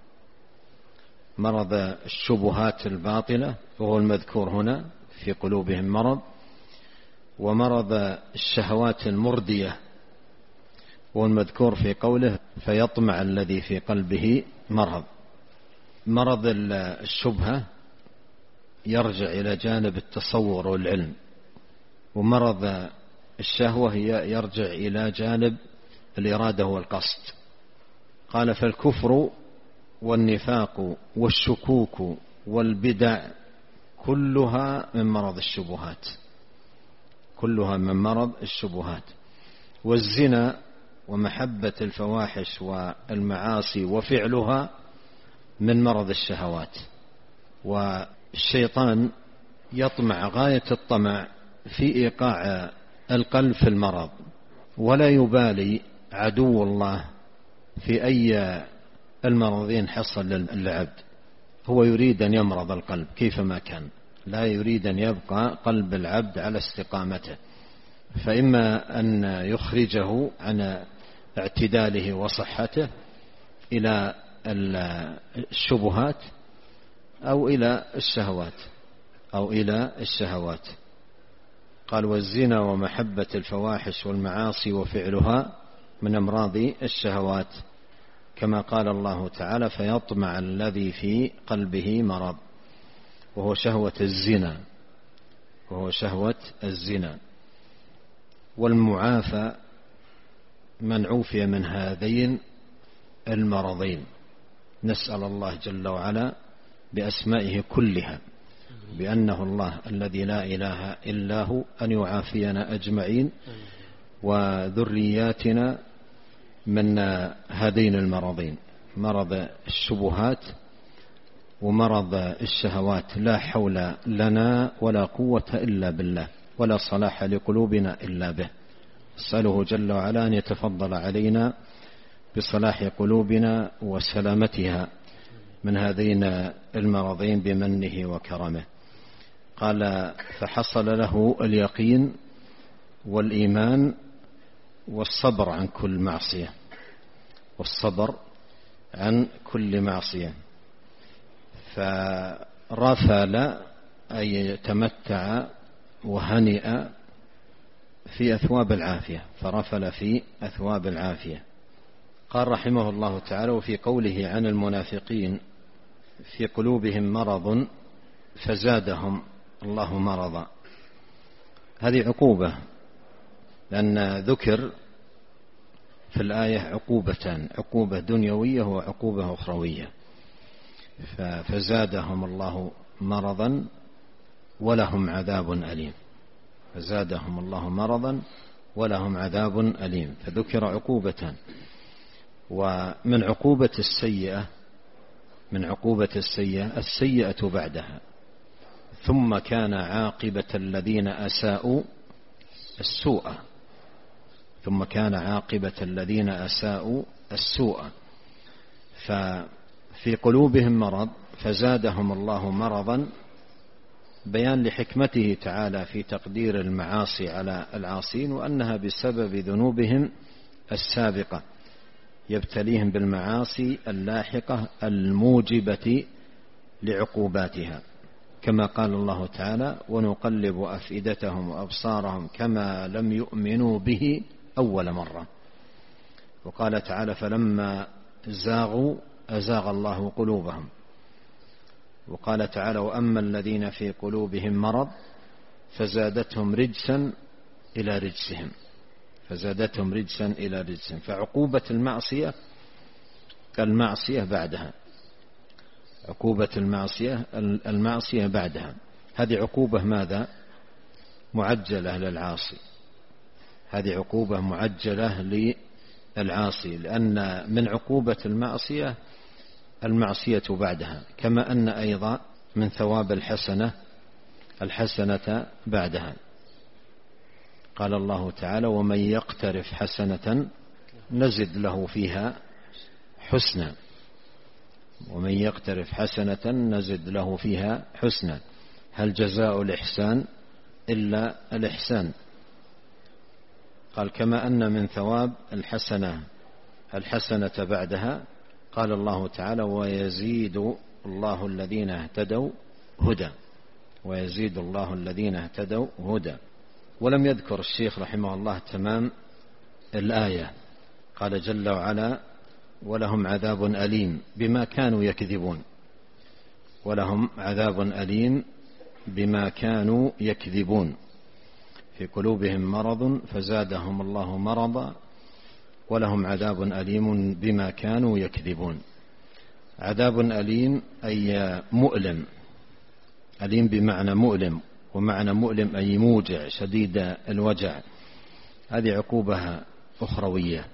مرض الشبهات الباطلة وهو المذكور هنا في قلوبهم مرض، ومرض الشهوات المردية وهو المذكور في قوله فيطمع الذي في قلبه مرض. مرض الشبهة يرجع إلى جانب التصور والعلم، ومرض الشهوة يرجع إلى جانب الإرادة والقصد. قال: فالكفر والنفاق والشكوك والبدع كلها من مرض الشبهات، كلها من مرض الشبهات. والزنا ومحبة الفواحش والمعاصي وفعلها من مرض الشهوات. والشيطان يطمع غاية الطمع في إيقاع القلب في المرض، ولا يبالي عدو الله في أي المرضين حصل للعبد، هو يريد أن يمرض القلب كيفما كان، لا يريد أن يبقى قلب العبد على استقامته، فإما أن يخرجه عن اعتداله وصحته إلى الشبهات أو إلى الشهوات أو إلى الشهوات. قال والزنا ومحبة الفواحش والمعاصي وفعلها من أمراض الشهوات، كما قال الله تعالى فيطمع الذي في قلبه مرض، وهو شهوة الزنا وهو شهوة الزنا. والمعافى من عوفي من هذين المرضين. نسأل الله جل وعلا بأسمائه كلها بأنه الله الذي لا إله إلا هو أن يعافينا أجمعين وذرياتنا من هذين المرضين، مرض الشبهات ومرض الشهوات. لا حول لنا ولا قوة إلا بالله، ولا صلاح لقلوبنا إلا به. أسأله جل وعلا أن يتفضل علينا بصلاح قلوبنا وسلامتها من هذين المرضين بمنه وكرمه. قال فحصل له اليقين والإيمان والصبر عن كل معصية، والصبر عن كل معصية. فرفل أي تمتع وهنئ في أثواب العافية، فرفل في أثواب العافية. قال رحمه الله تعالى وفي قوله عن المنافقين في قلوبهم مرض فزادهم الله مرضا، هذه عقوبة، لأن ذكر في الآية عقوبتان، عقوبة دنيوية وعقوبة أخروية. فزادهم الله مرضا ولهم عذاب أليم، فزادهم الله مرضا ولهم عذاب أليم، فذكر عقوبتان. ومن عقوبة السيئة من عقوبة السيئة السيئة بعدها، ثم كان عاقبة الذين أساءوا السوء، ثم كان عاقبة الذين أساءوا السوء. ففي قلوبهم مرض فزادهم الله مرضا، بيان لحكمته تعالى في تقدير المعاصي على العاصين، وأنها بسبب ذنوبهم السابقة يبتليهم بالمعاصي اللاحقة الموجبة لعقوباتها، كما قال الله تعالى ونقلب أفئدتهم وأبصارهم كما لم يؤمنوا به أول مرة. وقال تعالى فلما زاغوا أزاغ الله قلوبهم. وقال تعالى وأما الذين في قلوبهم مرض فزادتهم رجسا إلى رجسهم، فزادتهم رجسا إلى رجسهم. فعقوبة المعصية المعصية بعدها، عقوبة المعصية المعصية بعدها. هذه عقوبة ماذا؟ معجلة للعاصي، هذه عقوبة معجلة للعاصي، لأن من عقوبة المعصية المعصية بعدها، كما أن أيضا من ثواب الحسنة الحسنة بعدها. قال الله تعالى ومن يقترف حسنة نزد له فيها حسنا، ومن يقترف حسنة نزد له فيها حسنا. هل جزاء الإحسان إلا الإحسان؟ قال كما أن من ثواب الحسنة الحسنة بعدها، قال الله تعالى ويزيد الله الذين اهتدوا هدى، ويزيد الله الذين اهتدوا هدى. ولم يذكر الشيخ رحمه الله تمام الآية، قال جل وعلا ولهم عذاب أليم بما كانوا يكذبون، ولهم عذاب أليم بما كانوا يكذبون. في قلوبهم مرض فزادهم الله مرضا ولهم عذاب أليم بما كانوا يكذبون. عذاب أليم أي مؤلم، أليم بمعنى مؤلم، ومعنى مؤلم أي موجع شديد الوجع. هذه عقوبة أخروية.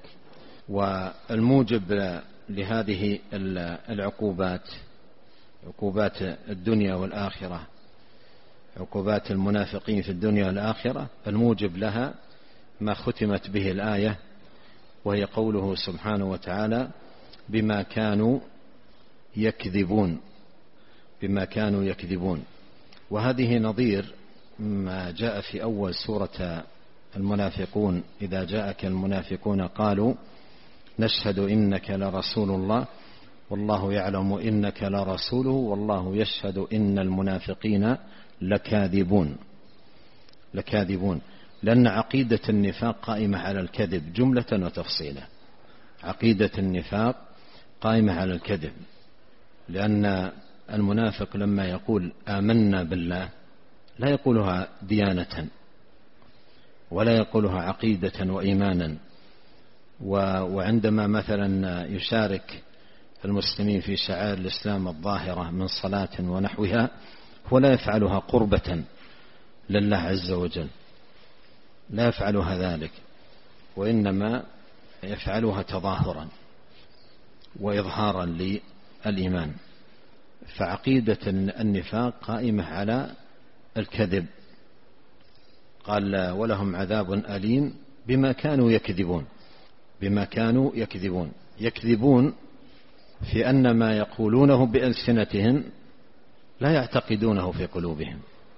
والموجب لهذه العقوبات عقوبات الدنيا والآخرة، عقوبات المنافقين في الدنيا والآخرة، الموجب لها ما ختمت به الآية، وهي قوله سبحانه وتعالى بما كانوا يكذبون. بما كانوا يكذبون. وهذه نظير ما جاء في أول سورة المنافقون: إذا جاءك المنافقون قالوا نشهد إنك لرسول الله والله يعلم إنك لرسوله والله يشهد إن المنافقين لكاذبون. لكاذبون لأن عقيدة النفاق قائمة على الكذب جملة وتفصيلا. عقيدة النفاق قائمة على الكذب، لأن المنافق لما يقول آمنا بالله لا يقولها ديانة ولا يقولها عقيدة وإيمانا، وعندما مثلا يشارك المسلمين في شعائر الإسلام الظاهرة من صلاة ونحوها هو لا يفعلها قربة لله عز وجل، لا يفعلها ذلك، وإنما يفعلها تظاهرا وإظهارا للإيمان. فعقيدة النفاق قائمة على الكذب. قال ولهم عذاب أليم بما كانوا يكذبون. بما كانوا يكذبون يكذبون في أن ما يقولونه بألسنتهم لا يعتقدونه في قلوبهم.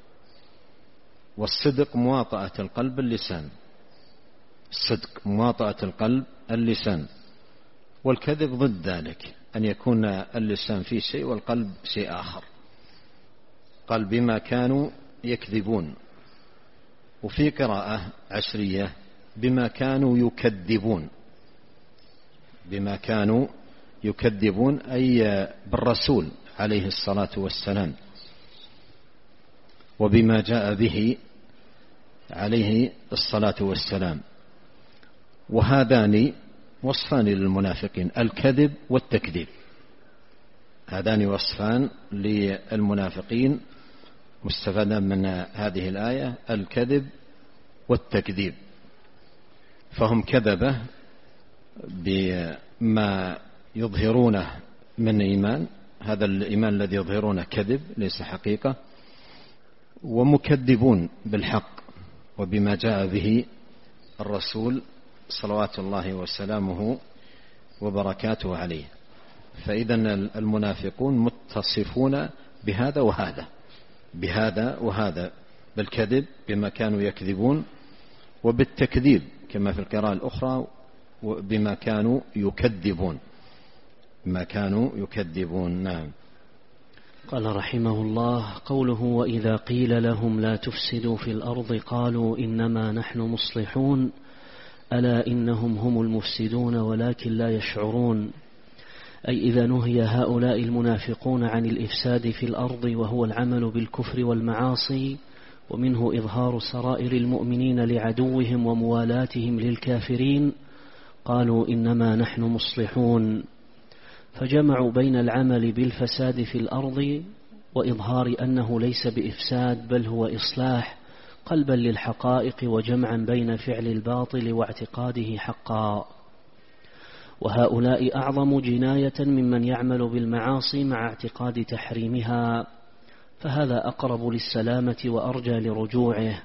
والصدق مواطأة القلب اللسان. الصدق مواطأة القلب اللسان، والكذب ضد ذلك، أن يكون اللسان فيه شيء والقلب شيء آخر. قال بما كانوا يكذبون. وفي قراءة عشرية بما كانوا يكذبون. بما كانوا يكذبون أي بالرسول عليه الصلاة والسلام وبما جاء به عليه الصلاة والسلام. وهذان وصفان للمنافقين: الكذب والتكذيب. هذان وصفان للمنافقين مستفادا من هذه الآية: الكذب والتكذيب. فهم كذبة بما يظهرونه من إيمان، هذا الإيمان الذي يظهرونه كذب ليس حقيقة، ومكذبون بالحق وبما جاء به الرسول صلوات الله وسلامه وبركاته عليه. فإذا المنافقون متصفون بهذا وهذا، بهذا وهذا، بالكذب بما كانوا يكذبون، وبالتكذيب كما في القراءة الأخرى بما كانوا يكذبون. ما كانوا يكذبون. نعم. قال رحمه الله: قوله وإذا قيل لهم لا تفسدوا في الأرض قالوا إنما نحن مصلحون ألا إنهم هم المفسدون ولكن لا يشعرون. أي إذا نهي هؤلاء المنافقون عن الإفساد في الأرض وهو العمل بالكفر والمعاصي، ومنه إظهار سرائر المؤمنين لعدوهم وموالاتهم للكافرين، قالوا إنما نحن مصلحون، فجمعوا بين العمل بالفساد في الأرض وإظهار أنه ليس بإفساد بل هو إصلاح قلبا للحقائق، وجمعا بين فعل الباطل واعتقاده حقا. وهؤلاء أعظم جناية ممن يعمل بالمعاصي مع اعتقاد تحريمها، فهذا أقرب للسلامة وأرجى لرجوعه.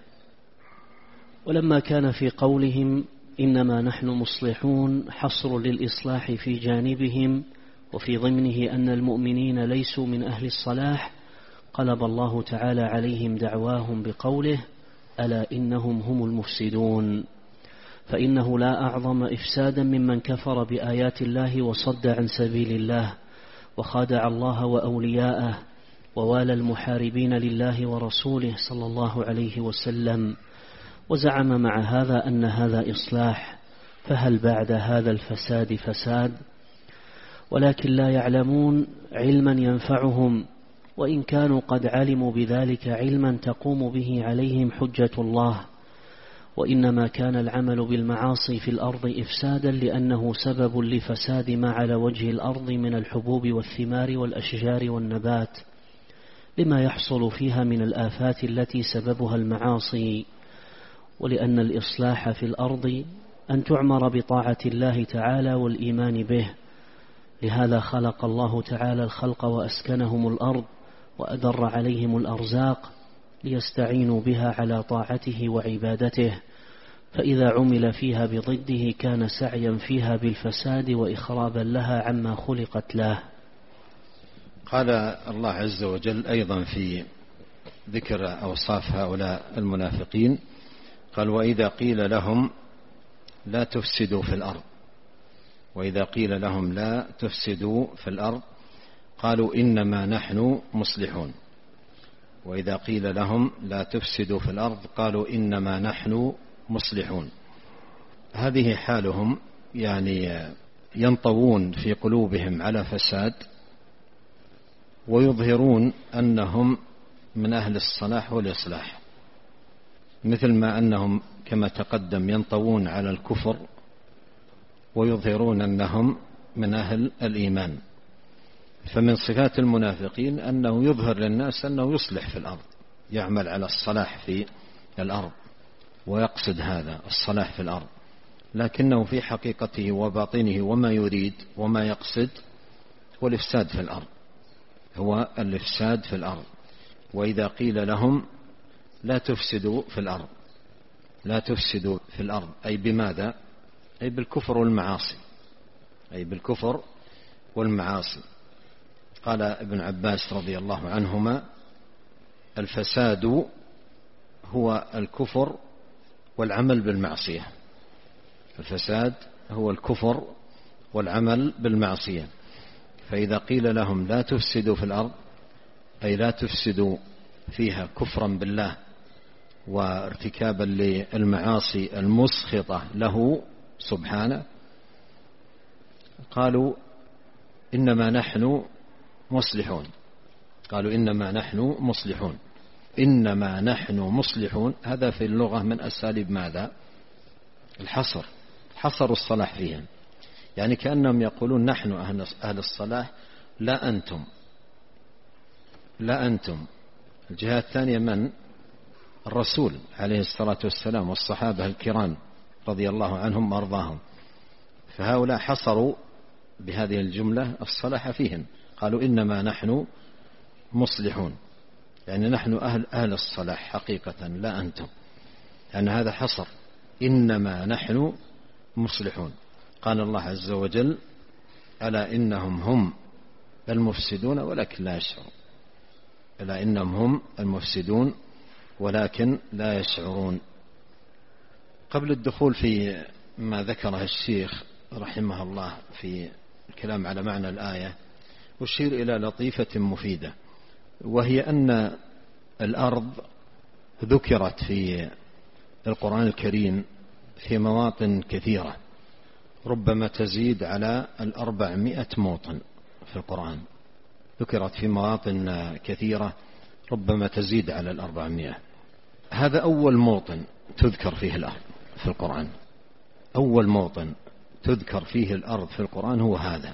ولما كان في قولهم إنما نحن مصلحون حصر للإصلاح في جانبهم وفي ضمنه أن المؤمنين ليسوا من أهل الصلاح، قلب الله تعالى عليهم دعواهم بقوله ألا إنهم هم المفسدون. فإنه لا أعظم إفسادا ممن كفر بآيات الله وصد عن سبيل الله وخادع الله وأولياءه ووالى المحاربين لله ورسوله صلى الله عليه وسلم، وزعم مع هذا أن هذا إصلاح، فهل بعد هذا الفساد فساد؟ ولكن لا يعلمون علما ينفعهم، وإن كانوا قد علموا بذلك علما تقوم به عليهم حجة الله. وإنما كان العمل بالمعاصي في الأرض إفسادا لأنه سبب لفساد ما على وجه الأرض من الحبوب والثمار والأشجار والنبات، لما يحصل فيها من الآفات التي سببها المعاصي. ولأن الإصلاح في الأرض أن تعمر بطاعة الله تعالى والإيمان به، لهذا خلق الله تعالى الخلق وأسكنهم الأرض وأدر عليهم الأرزاق ليستعينوا بها على طاعته وعبادته، فإذا عمل فيها بضده كان سعيا فيها بالفساد وإخرابا لها عما خلقت له. قال الله عز وجل أيضا في ذكر أوصاف هؤلاء المنافقين، قال: وإذا قيل لهم لا تفسدوا في الأرض وإذا قيل لهم لا تفسدوا في الأرض قالوا إنما نحن مصلحون. وإذا قيل لهم لا تفسدوا في الأرض قالوا إنما نحن مصلحون. هذه حالهم، يعني ينطوون في قلوبهم على فساد ويظهرون أنهم من أهل الصلاح والإصلاح، مثل ما أنهم كما تقدم ينطوون على الكفر ويظهرون أنهم من أهل الإيمان. فمن صفات المنافقين أنه يظهر للناس أنه يصلح في الأرض، يعمل على الصلاح في الأرض ويقصد هذا الصلاح في الأرض، لكنه في حقيقته وباطنه وما يريد وما يقصد هو الإفساد في الأرض، هو الإفساد في الأرض. وإذا قيل لهم لا تفسدوا في الأرض لا تفسدوا في الأرض أي بماذا؟ أي بالكفر والمعاصي أي بالكفر والمعاصي. قال ابن عباس رضي الله عنهما: الفساد هو الكفر والعمل بالمعصية الفساد هو الكفر والعمل بالمعصية. فإذا قيل لهم لا تفسدوا في الأرض أي لا تفسدوا فيها كفرا بالله وارتكابا للمعاصي المسخطة له سبحانه، قالوا إنما نحن مصلحون قالوا إنما نحن مصلحون إنما نحن مصلحون. هذا في اللغة من أساليب ماذا؟ الحصر، حصروا الصلاح فيهم، يعني كأنهم يقولون نحن أهل الصلاح لا أنتم لا أنتم. الجهة الثانية من؟ الرسول عليه الصلاة والسلام والصحابة الكرام رضي الله عنهم وأرضاهم. فهؤلاء حصروا بهذه الجملة الصلاح فيهم، قالوا إنما نحن مصلحون، يعني نحن أهل, أهل الصلاح حقيقة لا أنتم، يعني هذا حصر، إنما نحن مصلحون. قال الله عز وجل: ألا إنهم هم المفسدون ولكن لا يشعرون ألا إنهم هم المفسدون ولكن لا يشعرون. قبل الدخول في ما ذكره الشيخ رحمه الله في الكلام على معنى الآية، أشير إلى لطيفة مفيدة، وهي أن الأرض ذكرت في القرآن الكريم في مواطن كثيرة، ربما تزيد على الأربعمائة موطن في القرآن، ذكرت في مواطن كثيرة ربما تزيد على الأربعمائة. هذا أول موطن تذكر فيه الأرض في القرآن، أول موطن تذكر فيه الأرض في القرآن هو هذا،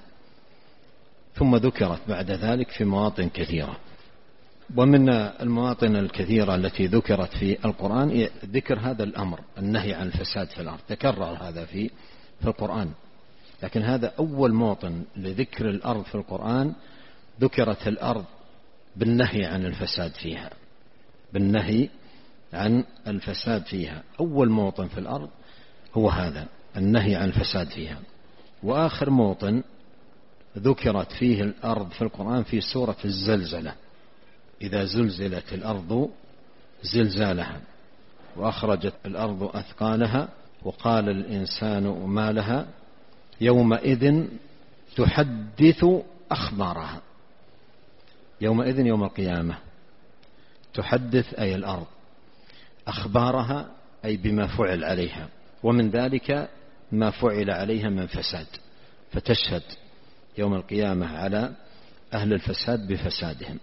ثم ذكرت بعد ذلك في مواطن كثيرة. ومن المواطن الكثيرة التي ذكرت في القرآن ذكر هذا الأمر، النهي عن الفساد في الأرض، تكرر هذا في في القرآن، لكن هذا أول موطن لذكر الأرض في القرآن، ذكرت الأرض بالنهي عن الفساد فيها بالنهي عن الفساد فيها أول موطن في الأرض هو هذا، النهي عن الفساد فيها. وآخر موطن ذكرت فيه الأرض في القرآن في سورة الزلزلة: إذا زلزلت الأرض زلزالها وأخرجت الأرض أثقالها وقال الإنسان ما لها يومئذ تحدث أخبارها. يومئذ يوم القيامة، تحدث أي الأرض، أخبارها أي بما فعل عليها، ومن ذلك ما فعل عليها من فساد، فتشهد يوم القيامة على أهل الفساد بفسادهم.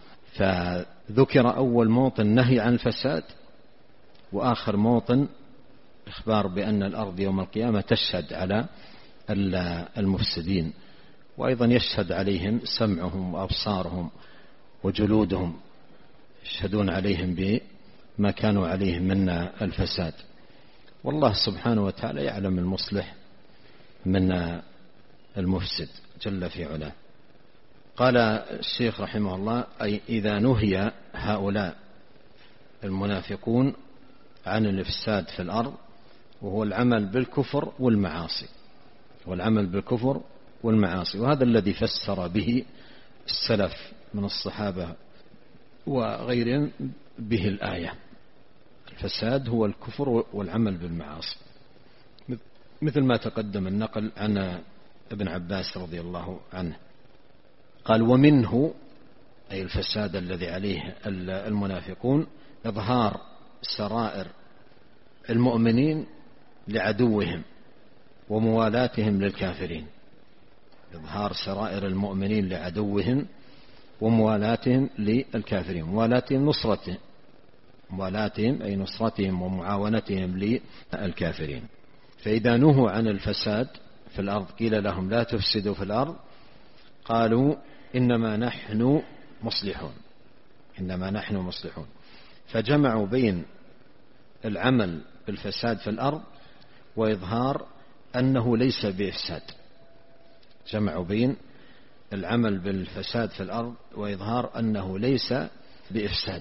فذكر أول موطن نهي عن الفساد، وآخر موطن إخبار بأن الأرض يوم القيامة تشهد على المفسدين، وأيضا يشهد عليهم سمعهم وأبصارهم وجلودهم، يشهدون عليهم بما كانوا عليه من الفساد. والله سبحانه وتعالى يعلم المصلح من المفسد جل في علاه. قال الشيخ رحمه الله: أي إذا نهي هؤلاء المنافقون عن الإفساد في الأرض، وهو العمل بالكفر والمعاصي والعمل بالكفر والمعاصي وهذا الذي فسر به السلف من الصحابة وغيرهم به الآية. الفساد هو الكفر والعمل بالمعاصي، مثل ما تقدم النقل عن ابن عباس رضي الله عنه قال: ومنه، أي الفساد الذي عليه المنافقون، إظهار سرائر المؤمنين لعدوهم وموالاتهم للكافرين. إظهار سرائر المؤمنين لعدوهم وموالاتهم للكافرين. موالاتهم نصرتهم، موالاتهم أي نصرتهم ومعاونتهم للكافرين. فإذا نهوا عن الفساد في الأرض قيل لهم: لا تفسدوا في الأرض، قالوا: إنما نحن مصلحون، إنما نحن مصلحون. فجمعوا بين العمل بالفساد في الأرض وإظهار أنه ليس بإفساد. جمعوا بين العمل بالفساد في الأرض وإظهار أنه ليس بإفساد.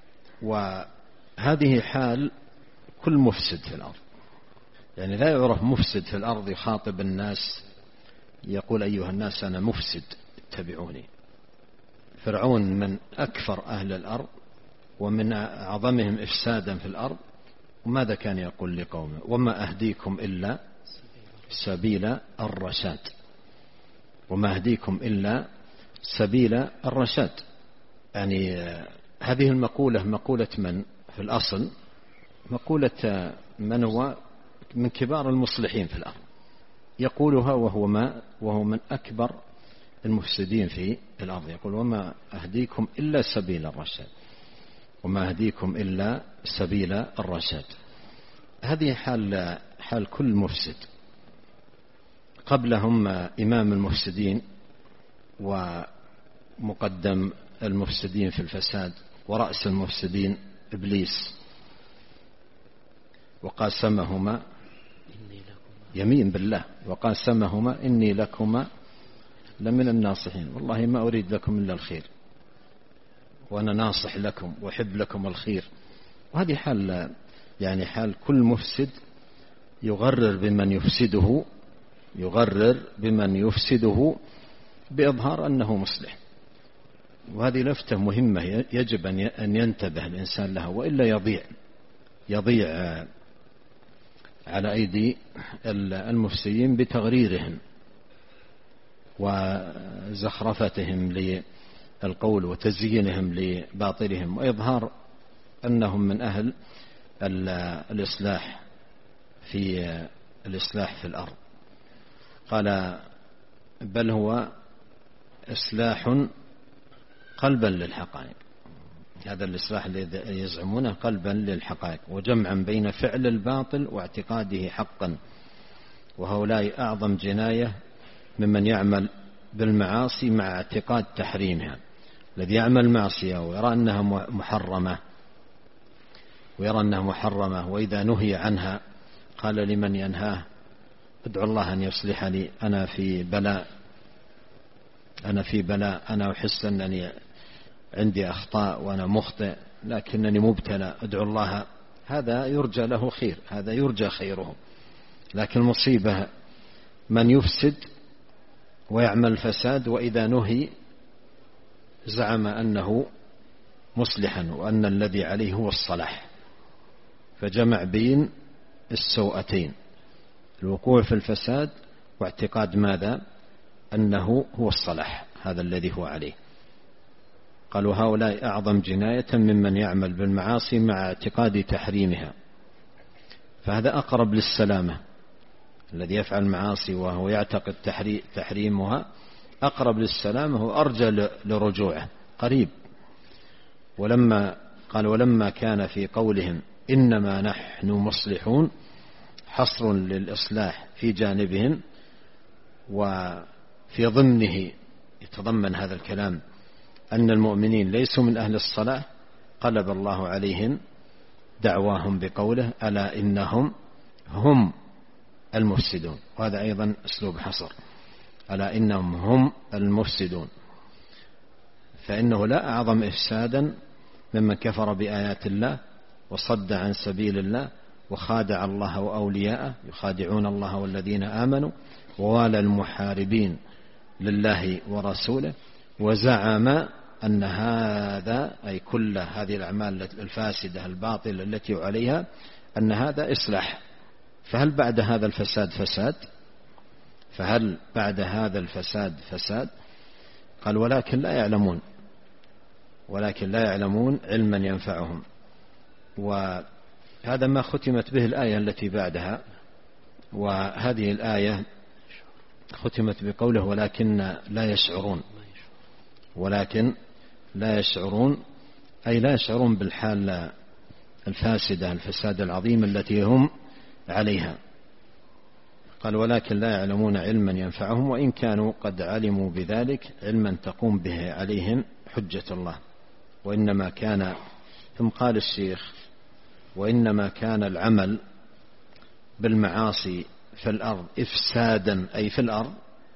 وهذه حال كل مفسد في الأرض، يعني لا يعرف مفسد في الأرض يخاطب الناس يقول: أيها الناس أنا مفسد اتبعوني. فرعون من أكثر أهل الأرض ومن أعظمهم إفسادا في الأرض، وماذا كان يقول لقومه؟ وما أهديكم إلا سبيل الرشاد، وما أهديكم إلا سبيل الرشاد. يعني هذه المقولة مقولة من في الأصل؟ مقولة من هو من كبار المصلحين في الأرض، يقولها وهو ما وهو من أكبر المفسدين في الأرض. يقول: وما أهديكم إلا سبيل الرشاد، وما أهديكم إلا سبيل الرشاد. هذه حال حال كل مفسد. قبلهم إمام المفسدين ومقدم المفسدين في الفساد ورأس المفسدين إبليس، وقاسمهما يمين بالله، وقاسمهما إني لكما لمن الناصحين، والله ما أريد لكم إلا الخير، وأنا ناصح لكم وأحب لكم الخير. وهذه حال يعني حال كل مفسد يغرر بمن يفسده يغرر بمن يفسده بإظهار أنه مصلح. وهذه لفتة مهمة يجب أن ينتبه الإنسان لها، وإلا يضيع يضيع على أيدي المفسدين بتغريرهم وزخرفتهم للقول وتزيينهم لباطلهم، وإظهار أنهم من أهل الإصلاح في الإصلاح في الأرض. قال: بل هو إصلاح قلبا للحقائق. هذا الإصلاح الذي يزعمونه قلبا للحقائق، وجمعا بين فعل الباطل واعتقاده حقا. وهؤلاء أعظم جناية ممن يعمل بالمعاصي مع اعتقاد تحريمها. الذي يعمل معصية ويرى أنها محرمة ويرى أنها محرمة وإذا نهي عنها قال لمن ينهاه: ادعو الله أن يصلحني، أنا في بلاء أنا في بلاء أنا أحس أنني عندي أخطاء وأنا مخطئ لكنني مبتلى، ادعو الله. هذا يرجى له خير، هذا يرجى خيره. لكن المصيبة من يفسد ويعمل فساد وإذا نهي زعم أنه مصلحا وأن الذي عليه هو الصلاح، فجمع بين السوءتين: الوقوع في الفساد واعتقاد ماذا؟ أنه هو الصلاح، هذا الذي هو عليه. قالوا: هؤلاء أعظم جناية ممن يعمل بالمعاصي مع اعتقاد تحريمها. فهذا أقرب للسلامة. الذي يفعل معاصي وهو يعتقد تحريمها أقرب للسلامة وأرجى لرجوعه، قريب. ولما قال: ولما كان في قولهم إنما نحن مصلحون حصر للإصلاح في جانبهم، وفي ضمنه يتضمن هذا الكلام أن المؤمنين ليسوا من أهل الصلاح، قلب الله عليهم دعواهم بقوله: ألا إنهم هم المفسدون. وهذا أيضا أسلوب حصر: ألا إنهم هم المفسدون. فإنه لا أعظم إفسادا ممن كفر بآيات الله وصد عن سبيل الله وخادع الله وأولياءه، يخادعون الله والذين آمنوا، ووالى المحاربين لله ورسوله، وزعم أن هذا أي كل هذه الأعمال الفاسدة الباطلة التي عليها أن هذا إصلاح. فهل بعد هذا الفساد فساد؟ فهل بعد هذا الفساد فساد؟ قال ولكن لا يعلمون، ولكن لا يعلمون علما ينفعهم. وهذا ما ختمت به الآية التي بعدها، وهذه الآية ختمت بقوله ولكن لا يشعرون، ولكن لا يشعرون أي لا يشعرون بالحال الفاسدة الفساد العظيم التي هم عليها. قال ثم لا يعلمون علما ينفعهم وإن كانوا قد علموا بذلك علما تقوم به عليهم حجة الله. وإنما كان ثم قال الشيخ وإنما كان العمل بالمعاصي في الأرض إفسادا أي في الأرض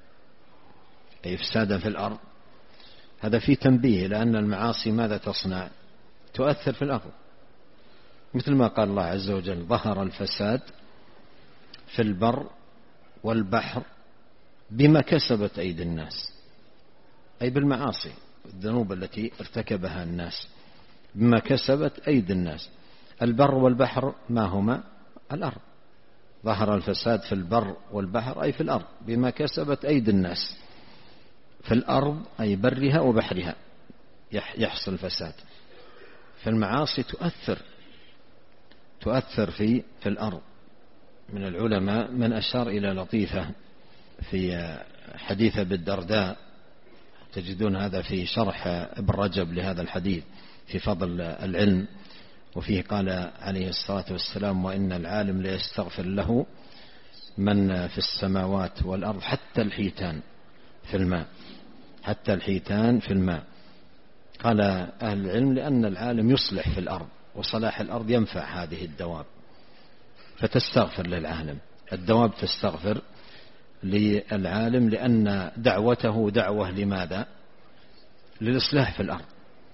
أي إفسادا في الأرض. هذا فيه تنبيه لأن المعاصي ماذا تصنع؟ تؤثر في الأرض، مثل ما قال الله عز وجل ظهر الفساد في البر والبحر بما كسبت أيدي الناس، أي بالمعاصي الذنوب التي ارتكبها الناس بما كسبت أيدي الناس. البر والبحر ما هما؟ الأرض. ظهر الفساد في البر والبحر أي في الأرض بما كسبت أيدي الناس. في الأرض أي برها وبحرها يحصل الفساد. فالمعاصي تؤثر تؤثر في في الأرض. من العلماء من أشار إلى لطيفة في حديث أبي الدرداء، تجدون هذا في شرح ابن رجب لهذا الحديث في فضل العلم، وفيه قال عليه الصلاة والسلام وإن العالم ليستغفر له من في السماوات والأرض حتى الحيتان في الماء، حتى الحيتان في الماء. قال أهل العلم لأن العالم يصلح في الأرض، وصلاح الأرض ينفع هذه الدواب فتستغفر للعالم. الدواب تستغفر للعالم لأن دعوته دعوة لماذا؟ للإصلاح في الأرض،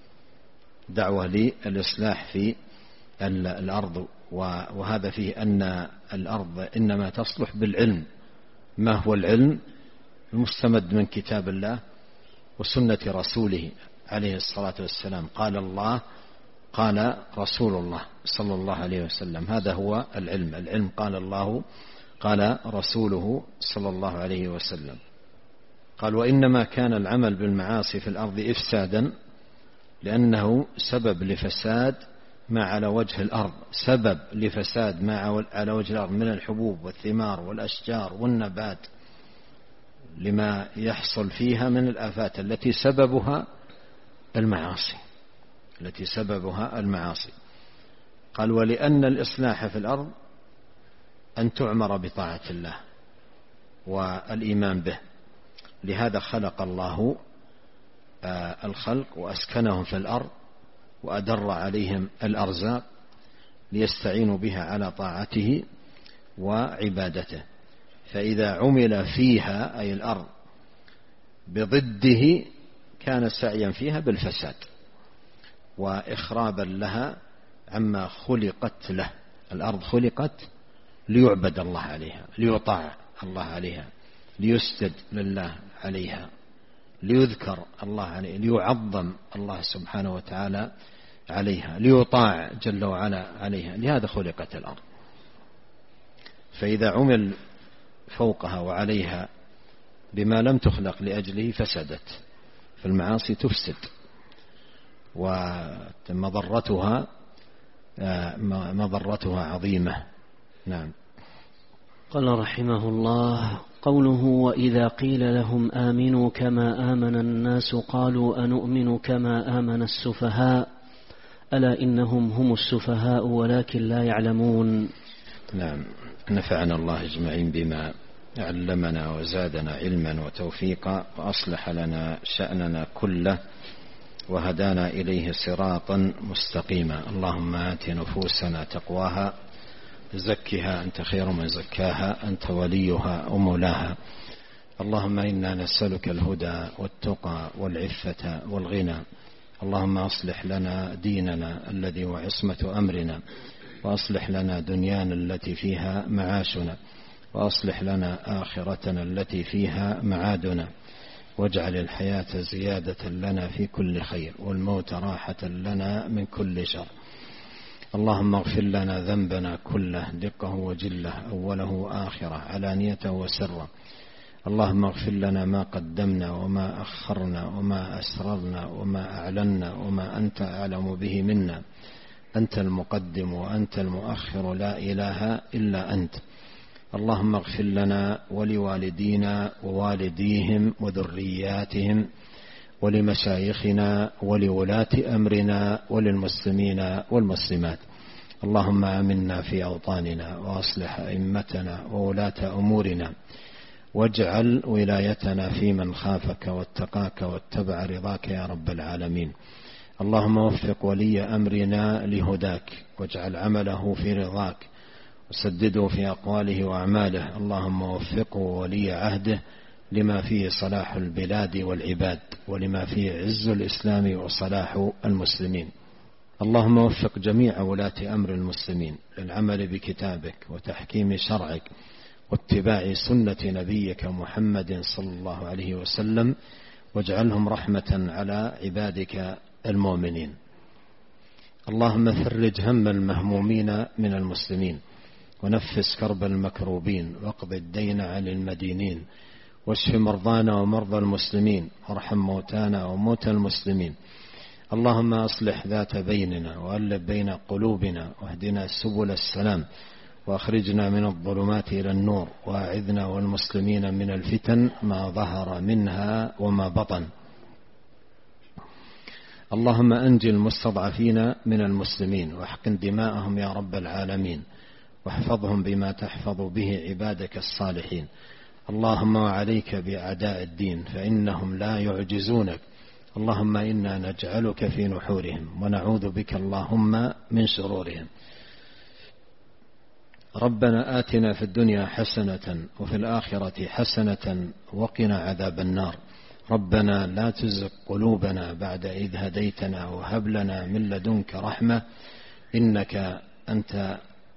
دعوة للإصلاح في الأرض. وهذا فيه أن الأرض إنما تصلح بالعلم. ما هو العلم؟ المستمد من كتاب الله وسنة رسوله عليه الصلاة والسلام. قال الله قال رسول الله صلى الله عليه وسلم، هذا هو العلم. العلم قال الله قال رسوله صلى الله عليه وسلم. قال وإنما كان العمل بالمعاصي في الأرض إفسادا لأنه سبب لفساد ما على وجه الأرض، سبب لفساد ما على وجه الأرض من الحبوب والثمار والأشجار والنبات، لما يحصل فيها من الآفات التي سببها المعاصي التي سببها المعاصي. قال ولأن الإصلاح في الأرض أن تعمر بطاعة الله والإيمان به، لهذا خلق الله الخلق وأسكنهم في الأرض وأدر عليهم الأرزاق ليستعينوا بها على طاعته وعبادته. فإذا عمل فيها أي الأرض بضده كان سعيا فيها بالفساد وإخرابا لها عما خلقت له. الأرض خلقت ليعبد الله عليها، ليطاع الله عليها، ليسجد لله عليها، ليذكر الله عليها، ليعظم الله سبحانه وتعالى عليها، ليطاع جل وعلا عليها. لهذا خلقت الأرض. فإذا عمل فوقها وعليها بما لم تخلق لأجله فسدت. فالمعاصي تفسد ومضرتها مضرتها عظيمة. نعم. قال رحمه الله قوله وإذا قيل لهم آمنوا كما آمن الناس قالوا أنؤمن كما آمن السفهاء ألا إنهم هم السفهاء ولكن لا يعلمون. نعم. نفعنا الله أجمعين بما علمنا وزادنا علما وتوفيقا وأصلح لنا شأننا كله وهدانا إليه صراطا مستقيما. اللهم آت نفوسنا تقواها زكها أنت خير من زكاها أنت وليها ومولاها. اللهم إنا نسألك الهدى والتقى والعفة والغنى. اللهم أصلح لنا ديننا الذي هو عصمة أمرنا، وأصلح لنا دنيانا التي فيها معاشنا، وأصلح لنا آخرتنا التي فيها معادنا. واجعل الحياة زيادة لنا في كل خير والموت راحة لنا من كل شر. اللهم اغفر لنا ذنبنا كله دقه وجله أوله وآخره علانيته وسره. اللهم اغفر لنا ما قدمنا وما أخرنا وما أسررنا وما أعلنا وما أنت أعلم به منا. أنت المقدم وأنت المؤخر لا إله إلا أنت. اللهم اغفر لنا ولوالدينا ووالديهم وذرياتهم ولمشايخنا ولولاة أمرنا وللمسلمين والمسلمات. اللهم آمنا في أوطاننا وأصلح أئمتنا وولاة أمورنا واجعل ولايتنا في من خافك واتقاك واتبع رضاك يا رب العالمين. اللهم وفق ولي أمرنا لهداك واجعل عمله في رضاك وسدده في أقواله وأعماله. اللهم وفقه ولي عهده لما فيه صلاح البلاد والعباد ولما فيه عز الإسلام وصلاح المسلمين. اللهم وفق جميع ولاة أمر المسلمين للعمل بكتابك وتحكيم شرعك واتباع سنة نبيك محمد صلى الله عليه وسلم واجعلهم رحمة على عبادك المؤمنين. اللهم فرج هم المهمومين من المسلمين ونفس كرب المكروبين واقض الدين عن المدينين واشف مرضانا ومرضى المسلمين وارحم موتانا وموتى المسلمين. اللهم أصلح ذات بيننا وألف بين قلوبنا واهدنا سبل السلام وأخرجنا من الظلمات إلى النور وأعذنا والمسلمين من الفتن ما ظهر منها وما بطن. اللهم أنجي المستضعفين من المسلمين واحقن دماءهم يا رب العالمين واحفظهم بما تحفظ به عبادك الصالحين. اللهم وعليك بأعداء الدين فإنهم لا يعجزونك. اللهم إنا نجعلك في نحورهم ونعوذ بك اللهم من شرورهم. ربنا آتنا في الدنيا حسنة وفي الآخرة حسنة وقنا عذاب النار. ربنا لا تزغ قلوبنا بعد إذ هديتنا وهب لنا من لدنك رحمة إنك أنت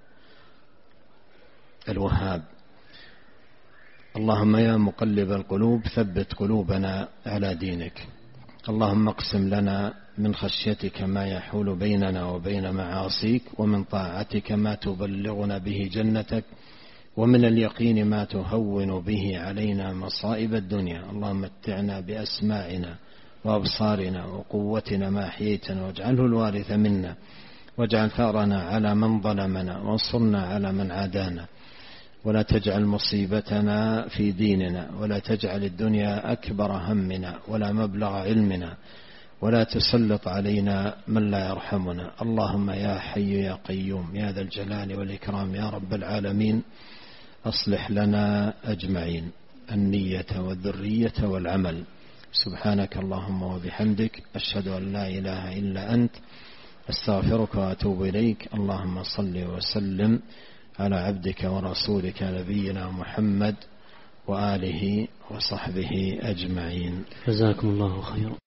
الوهاب. اللهم يا مقلب القلوب ثبت قلوبنا على دينك. اللهم اقسم لنا من خشيتك ما يحول بيننا وبين معاصيك ومن طاعتك ما تبلغنا به جنتك ومن اليقين ما تهون به علينا مصائب الدنيا. اللهم متعنا بأسماعنا وأبصارنا وقوتنا ما أحييتنا واجعله الوارث منا واجعل ثأرنا على من ظلمنا وانصرنا على من عادانا ولا تجعل مصيبتنا في ديننا ولا تجعل الدنيا أكبر همنا ولا مبلغ علمنا ولا تسلط علينا من لا يرحمنا. اللهم يا حي يا قيوم يا ذا الجلال والإكرام يا رب العالمين أصلح لنا أجمعين النية والذرية والعمل. سبحانك اللهم وبحمدك أشهد أن لا إله إلا أنت أستغفرك وأتوب إليك. اللهم صل وسلم على عبدك ورسولك نبينا محمد وآله وصحبه أجمعين. جزاكم الله خيرا.